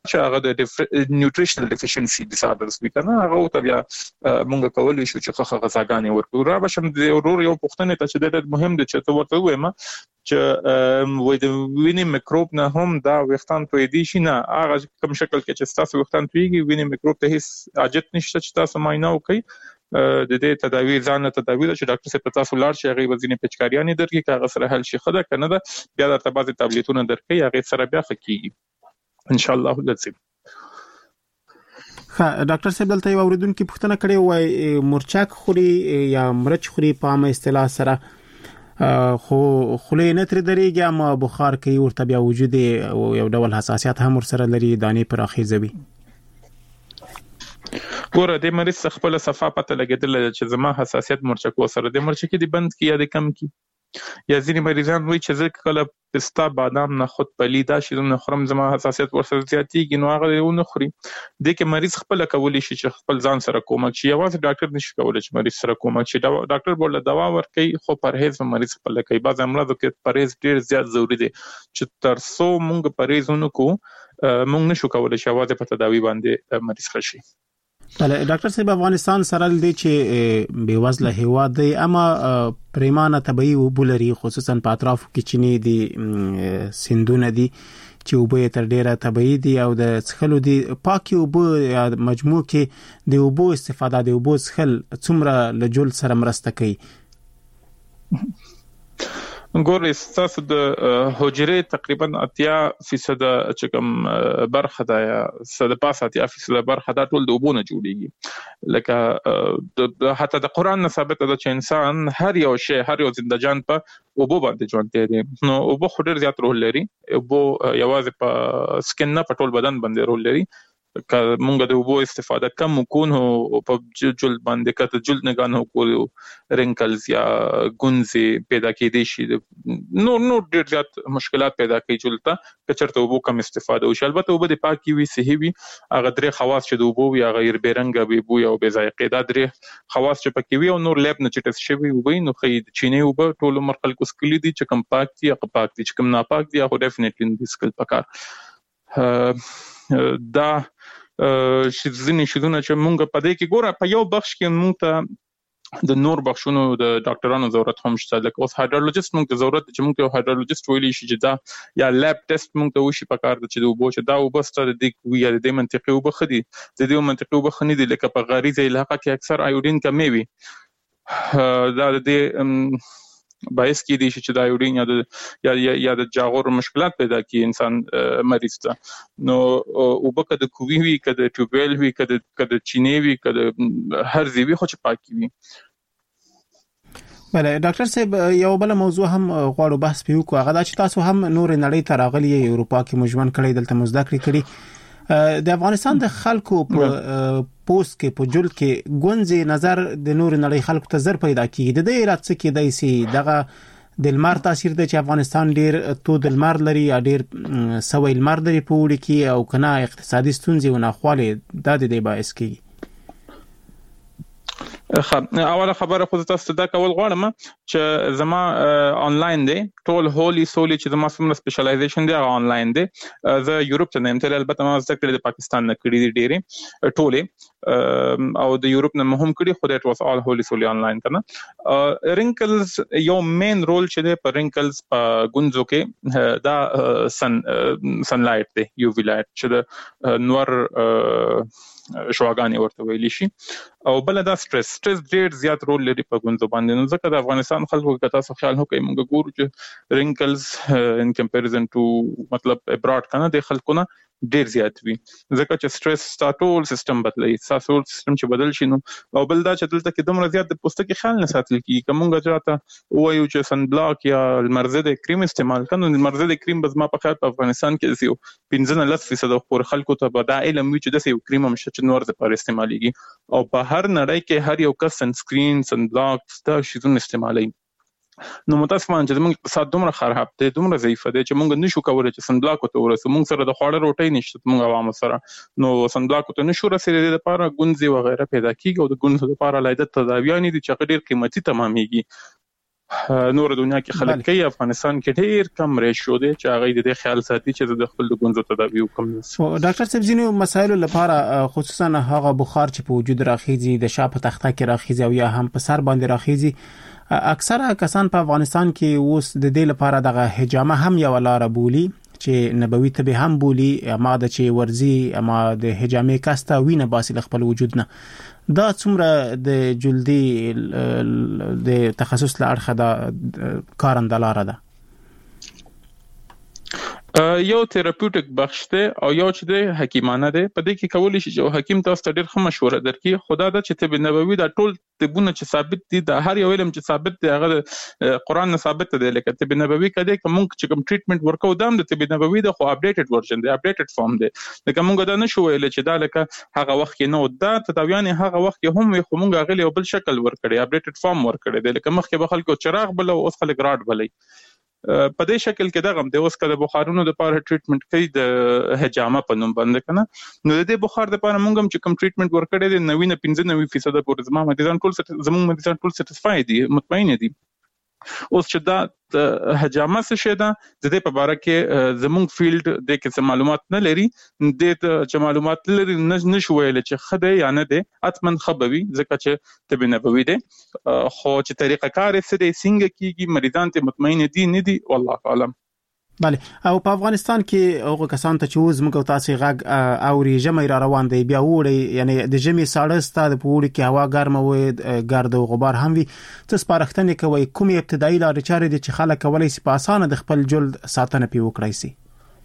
Speaker 18: چې هغه د نیوټریشنل ډیفیشنسي ډیساردرز وي کنه هغه ته بیا مونږ کولای شو چې خخه غذاګانې ورکړو را بشم د ورور یو پوښتنه ته چې ډېر مهم دی چې ته ورته وایم چې وې د وینې میکروب نه هم دا وختان توې دي شي نه هغه کوم شکل کې چې تاسو وختان توېږي وینې میکروب ته هیڅ حاجت نشته چې تاسو معاینه وکړئ د دې تداوی ځان ته تداوی چې ډاکټر صاحب تاسو لاړ شي هغه وزینې پچکاریانې درکې کاغذ سره حل شي خدای کنه دا بیا د تبازي ټابلیټونه درکې هغه سره بیا خکېږي ان شاء الله لازم
Speaker 4: ډاکټر صاحب دلته یو اوریدونکو پوښتنه کړې وای مرچک خوري یا مرچ خوري په عامه اصطلاح سره خو خلې نه تر درېږي اما بخار کوي ورته بیا وجود یو ډول حساسیت هم ورسره لري دانې پر اخیزوي
Speaker 18: ګوره د مریض خپل صفه پته لګیدل چې زما حساسیت مرچکو سره د مرچکې دی بند کی یا د کم کی یا ځینې مریضان وایي چې زه کله پستا بادام نه خود پلی دا شي نه خورم زما حساسیت ورسره زیاتېږي نو هغه ونه خوري د کې مریض خپل کولی شي چې خپل ځان سره کومک شي یوازې ډاکټر نشي کولای چې مریض سره کومک شي ډاکټر بوله دوا ورکړي خو پرهیز مریض خپل کوي بعض امراض کې پرهیز ډیر زیات ضروری دی چې تر څو مونږ پرهیزونه کو مونږ نشو کولای چې یوازې په تداوی باندې مریض خشي
Speaker 4: بله ډاکټر صاحب افغانستان سره دی چې بیوزله هیواد دی اما پریمانه طبيعي وبولري خصوصا په اطرافو کې چینی دي سندونه دي چې وبې تر ډیره طبيعي دي او د څخلو دي پاکي وب یا مجموع کې د وبو استفاده د وبو څخل څومره لجل سره مرسته کوي
Speaker 18: ګورې تاسو د حجرې تقریبا 80% چې کوم برخه ده یا 80% برخه ده ټول د وبونه جوړیږي لکه حتی د قران نه ثابت ده چې انسان هر یو شی هر یو زندجان په وبو باندې ژوند دی نو وبو خډر زیات رول لري وبو یوازې په سکن نه په ټول بدن باندې رول لري که مونږ د وبو استفاده کم وکړو په جلد باندې کته جلد نگاه وکړو رینکلز یا ګونځي پیدا کېدي شي نو ډېر زیات مشکلات پیدا کوي جلد ته که چېرته وبو کم استفاده وشي البته وبو د پاکي وي صحي وي هغه درې خواص چې د وبو یا غیر بیرنګ وي بو یا بې ذایقه دا درې خواص چې پکې وي او نور لیب نه چې ټیسټ شوی وي نو خې د چینه وبو ټول عمر خلکو سکلي دي چې کم پاک دي یا پاک دي چې کم ناپاک دي هغه ډیفینټلی د سکل پکار دا شذنی شذونه چې مونږ په دې کې ګوره په یو بخش کې مونږ ته د نور بخښونو د ډاکټرانو ضرورت هم شته لکه اوس هایدرولوژیست مونږ ته ضرورت چې مونږ ته هایدرولوژیست ویلی شي چې دا یا لیب ټیسټ مونږ ته وشي په کار د چې د وبو چې دا وبسته د دې یا د منطقي وبخدي د دې منطقي وبخني دي لکه په غریزه علاقه کې اکثر ایودین کمی وي دا د دې باعث کې دي چې د ایودین یا د جاغور مشکلات پیدا کوي انسان مریض ته نو وبکه د کووي وي کده ټیوبویل وي کده چینی وي کده هر زیوی خو چې پاکي وي
Speaker 4: بله ډاکټر صاحب یو بل موضوع هم غواړو بحث پیو کو هغه دا چې تاسو هم نور نړۍ ته راغلي اروپا کې مجمن کړی دلته مزدکړي کړي د افغانستان د خلکو په پوسټ کې په جل کې ګونځي نظر د نور نړۍ خلکو ته زر پیدا کیږي د دې علت څه کې دای سي دغه د لمر تاثیر د چې افغانستان ډیر تو د لمر لري یا ډیر سوي لمر لري په وړي کې او کنه اقتصادي ستونزې او ناخواله د دې باعث کیږي
Speaker 18: اوله خبره خو تاسو ته کول غواړم چې زما آنلاین دی ټول هولي سولي چې زما سم سپیشلایزیشن دی هغه آنلاین دی زه یورپ ته نیم تل البته ما زده کړې د پاکستان نه کړې دي ډېرې ټوله او د یورپ نه مهم کړې خو دټ واز آل هولي سولي آنلاین کنه رینکلز یو مین رول چې دی په رینکلز په ګونځو کې دا سن لایټ دی یو وی لایټ چې د نور شواګانی ورته ویلی شي او بل دا سټرس ډېر زیات رول لري په ګونځو باندې نو ځکه د افغانستان خلکو کې تاسو خیال وکړئ موږ ګورو چې رینکلز ان کمپیریزن ټو مطلب ابراډ کنه د خلکو نه ډېر زیات وي ځکه چې سټرس ټول سیستم بدلي تاسو سیستم چې بدل شي نو او بل دا چې دلته کې دومره زیات د پوستکي خیال نه ساتل کیږي کومه ځاته وایو چې سن بلاک یا المرزد کریم استعمال کنه المرزد کریم بس ما په خیال په افغانستان کې یو 15% خور خلکو ته به دا علم وي چې د یو کریم هم چې نور د پر استعماليږي او په هر نړۍ کې هر یو کس سن سکرین سن بلاک دا شیزونه استعمالوي نو متاسفانه چې موږ اقتصاد دومره خراب دی دومره ضعیف دی چې موږ نشو کولای چې سن بلاک ته ورسو موږ سره د خوړه روټي نشته موږ عوام سره نو سن بلاک ته نشو رسیدل د لپاره ګونځي و غیره پیدا کیږي او د ګونځو لپاره لایده تداویان دي چې ډېر قیمتي تمامېږي نور دنیا کې خلک کوي. افغانستان کې ډیر کم ریشو دی چې هغه د خیال ساتي چې د خپل ګونځو تداوی وکم.
Speaker 4: ډاکټر صاحب ځینو مسایلو لپاره خصوصا هغه بخار چې په وجود راخیږي د شاپ تخته کې راخیږي او یا هم په سر باندې راخیږي، اکثره کسان په افغانستان کې اوس د دې لپاره دغه حجامه هم یو لار بولي چې نبوي طب هم بولي، اما د چې ورزي اما د حجامه کاسته وینه باسي خپل وجود نه. دا څومره د جلدي د تخصص لارخه دا کارندلاره ده؟
Speaker 18: یو تراپیوټیک بخش دی او یو چې د حکیمانه دی. په دې کې کولی شي چې حکیم تاسو ته ډېر ښه مشوره درکړي. خدا دا چې طب نبوي دا ټول طبونه چې ثابت دي، د هر یو علم چې ثابت دی هغه قرآن نه ثابت دی. لکه طب نبوي کده کوم چې کوم ټریټمنټ ورکو دام د طب نبوي د خو اپډیټډ ورژن دی، اپډیټډ فارم دی. لکه موږ دا نشو ویل چې دا لکه هغه وخت کې نو دا تداویان هغه وخت کې هم خو موږ غلي بل شکل ورکړي، اپډیټډ فارم ورکړي دی. لکه مخکې به خلکو چراغ بل او اوس خلک راډ بلې. په دې شکل کې دغه د اوس کده بخارونو د لپاره ټریټمنټ کوي د حجامه په نوم باندې کنه. نو د دې بخار د لپاره موږ هم چې کوم ټریټمنټ ورکړی دی 95% پورې زموږ مریضان ټول سټیسفای دي، مطمئن دي. اوس چې دا حجامه څه شي ده د دې په اړه کې زموږ فیلډ د کې معلومات نه لري. د چې معلومات لري نشو ویل چې خدای یا نه دی اتمن خبوي ځکه چې طب نبوي دی. خو چې طریقه کار یې څه دی څنګه کیږي مریضان ته مطمئن دي نه دي والله اعلم.
Speaker 4: بله. او په افغانستان کې هغه کسان ته چې اوس موږ تاسو غږ او ریجمه را روان دی بیا وړي، یعنی د جمی ساړه ستاد په وړي کې هوا ګرمه وي، ګرد او غبار هم وي، څه سپارښتنه کوي کوم ابتدایي لارې چارې دي چې خلک کولای شي په اسانه د خپل جلد ساتنه پی وکړي شي؟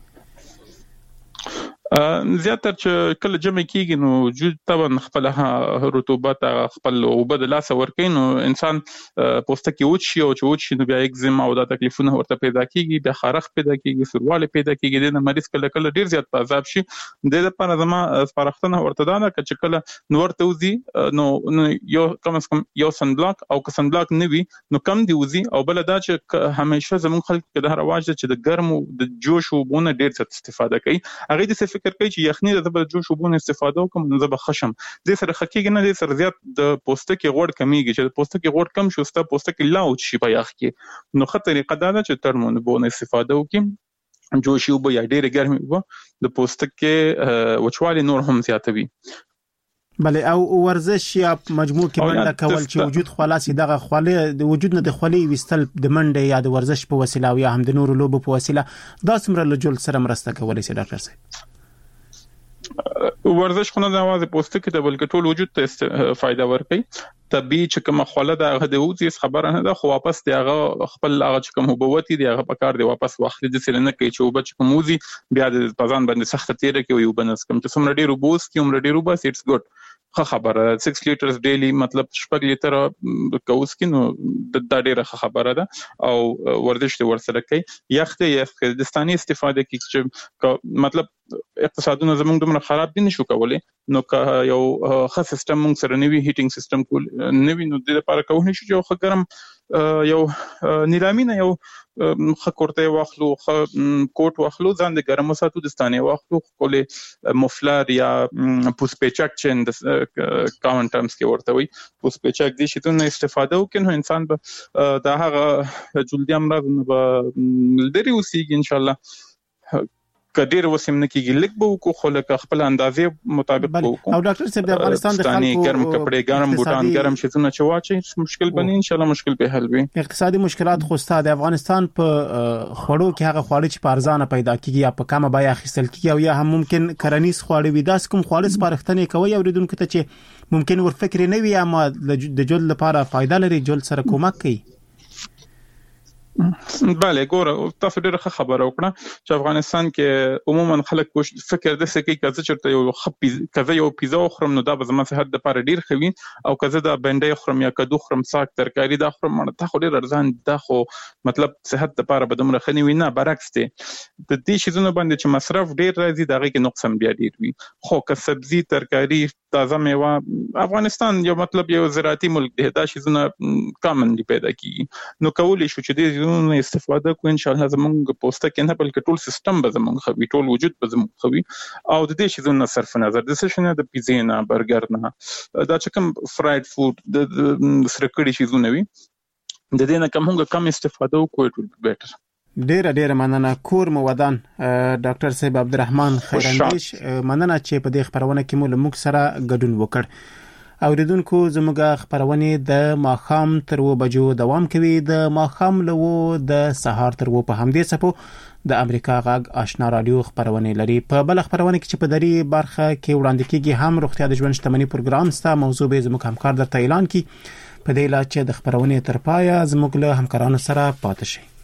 Speaker 18: زیاتره چې کله جمع کیږي نو وجود طبعا خپل رطوبت خپل وبد لاس ورکې نو انسان پوستکی وچ شي او چې وچ شي نو بیا اگزیما او د تکلیفونه ورته پیدا کیږي، د خارخ پیدا کیږي، سرواله پیدا کیږي. د مریض کله ډیر زیات عذاب شي. د لپاره زما سپارښتنه ورته ده چې کله نور ته وزي نو یو کم از کم یو سن بلاک او که سن بلاک نه وي نو کم دی وزي. او بل دا چې همیشه زموږ خلک کې د رواج چې د ګرم او د جوش وبونه ډیر څه استفاده کوي. هغه د فکر کوي چې یخني د زبر جوش وبونه استفاده وکم نو زب خشم د سره خکېږي نه د سر زیات د پوستکی غوړ کمیږي. چې د پوستکی غوړ کم شو ستا پوستکی لاوت شي په یخ کې. نو خطر طریقه دا ده چې ترمون بونه استفاده وکم. جوشي وب یا ډیره ګرمي وب د پوستکی وچوالي نور هم زیاتوي.
Speaker 4: بله. او ورزش یا مجموع کې منډه کول چې وجود خلاصي دغه خاله د وجود نه د خولي وستل د منډه یا د ورزش په وسیله او یا هم د نورو لوبو په وسیله دا څومره له جلد سره مرسته کولی شي ډاکټر صاحب؟
Speaker 18: ورزش خو نه د اواز پوستکی ته بلکې ټول وجود ته فائدہ ورکوي. طبيعي چې کوم خوله د هغه د اوزي خبره نه ده، خو واپس دی هغه خپل هغه چې کوم هوبوتی دی هغه پکار دی واپس واخلي د سره نه کوي چې وبچ کوم اوزي بیا د پزان باندې سخت تیر کوي او بنس کوم چې څومره ډیر وبوس کی عمر ډیر وبس اټس ګډ خبره. 6 لیټرز ډیلی مطلب 6 لیټر کوس کی نو د ډیره خبره ده. او ورزش ته ورسره کوي یخته یخ د ستاني استفاده کوي چې مطلب اقتصادونه زموږ دومره خراب دي نشو کولای. نو که یو ښه سیستم موږ سره نوي هیټینګ سیستم کول نوي نو د لپاره کوو نشو چې خو ګرم یو نیلامینه یو خکورته واخلو کوټ واخلو ځان د ګرمو ساتو د ستانه واخلو کوله مفلر یا پوس پیچک چند کامن ټرمز کې ورته وي پوس پیچک دي چې تونه استفاده وکړو انسان به د هغه جلدی امراض نه به لري وسیږي ان شاء الله. کډیر وسیم نه کیږي لیک به کو خو لکه خپل اندازې مطابق وکړو.
Speaker 4: او ډاکټر صاحب د افغانستان د خلکو
Speaker 18: ګرم کپڑے ګرم بوټان ګرم شیزونه چواچي مشکل بني ان شاء الله مشکل به حل وي.
Speaker 4: اقتصادي مشکلات خو ستاسو د افغانستان په خوړو کې هغه خواړه چې په ارزانه پیدا کیږي یا په کمه بیه اخیستل کیږي او یا هم ممکن کرنیز خواړه وي داس کوم خواړه سپارښتنه کوي اوریدونکو ته چې ممکن ور فکر نه وي اما د جلد لپاره فائدہ لري جلد سره کومک کوي.
Speaker 18: بله ګوره تاسو ډیره خبره وکړه چې افغانستان کې عموما خلک فکر د سکی کزه چرته یو خپي کزه یو پیزا خورم نو دا به زما صحت د لپاره ډیر خوي او کزه د بنډي خورم یا کدو خورم ساک ترکاری دا خورم ته خو ډیر ارزان دا خو مطلب صحت د لپاره بدومره خني وي نه برعکس دي د دې شیزونه باندې چې مصرف ډیر راځي دغه کې نقصان بیا ډیر وي. خو که سبزی ترکاری تازه میوه افغانستان یو مطلب یو زراعتي ملک دی دا شیزونه کامنلی پیدا کیږي نو کولی شو چې دې نه استفاده کو ان شاء الله زمونږ پوسټه نه بلکې ټول سیستم به زمونږ خوي ټول وجود به زمونږ خوي او د دې شیزونه صرف نظر د څه نه د پیزا نه برګر نه دا چې کوم فرایډ فود د سره کړي شیزونه وي د دې نه کم استفاده وکړو ټول بیٹر.
Speaker 4: ډیره مننه. کور مو ودان ډاکټر صاحب عبدالرحمن خیراندیش، مننه چې په دې خبرونه کې مو له موږ سره ګډون وکړ. اوریدونکو زموږ خبرونه د ماخام تر 2 بجو دوام کوي، د ماخام له د سهار تر 2 په همدې صفو د امریکا غږ آشنا رادیو خبرونه لري. په بل خبرونه کې چې په دری برخه کې وړاندې کیږي هم روغتیا د ژوند شتمنۍ پروګرام ستا موضوع به زموږ همکار درته اعلان کی. په دې لا چې د خبرونه تر پایه زموږ له همکارانو سره پاتې شئ.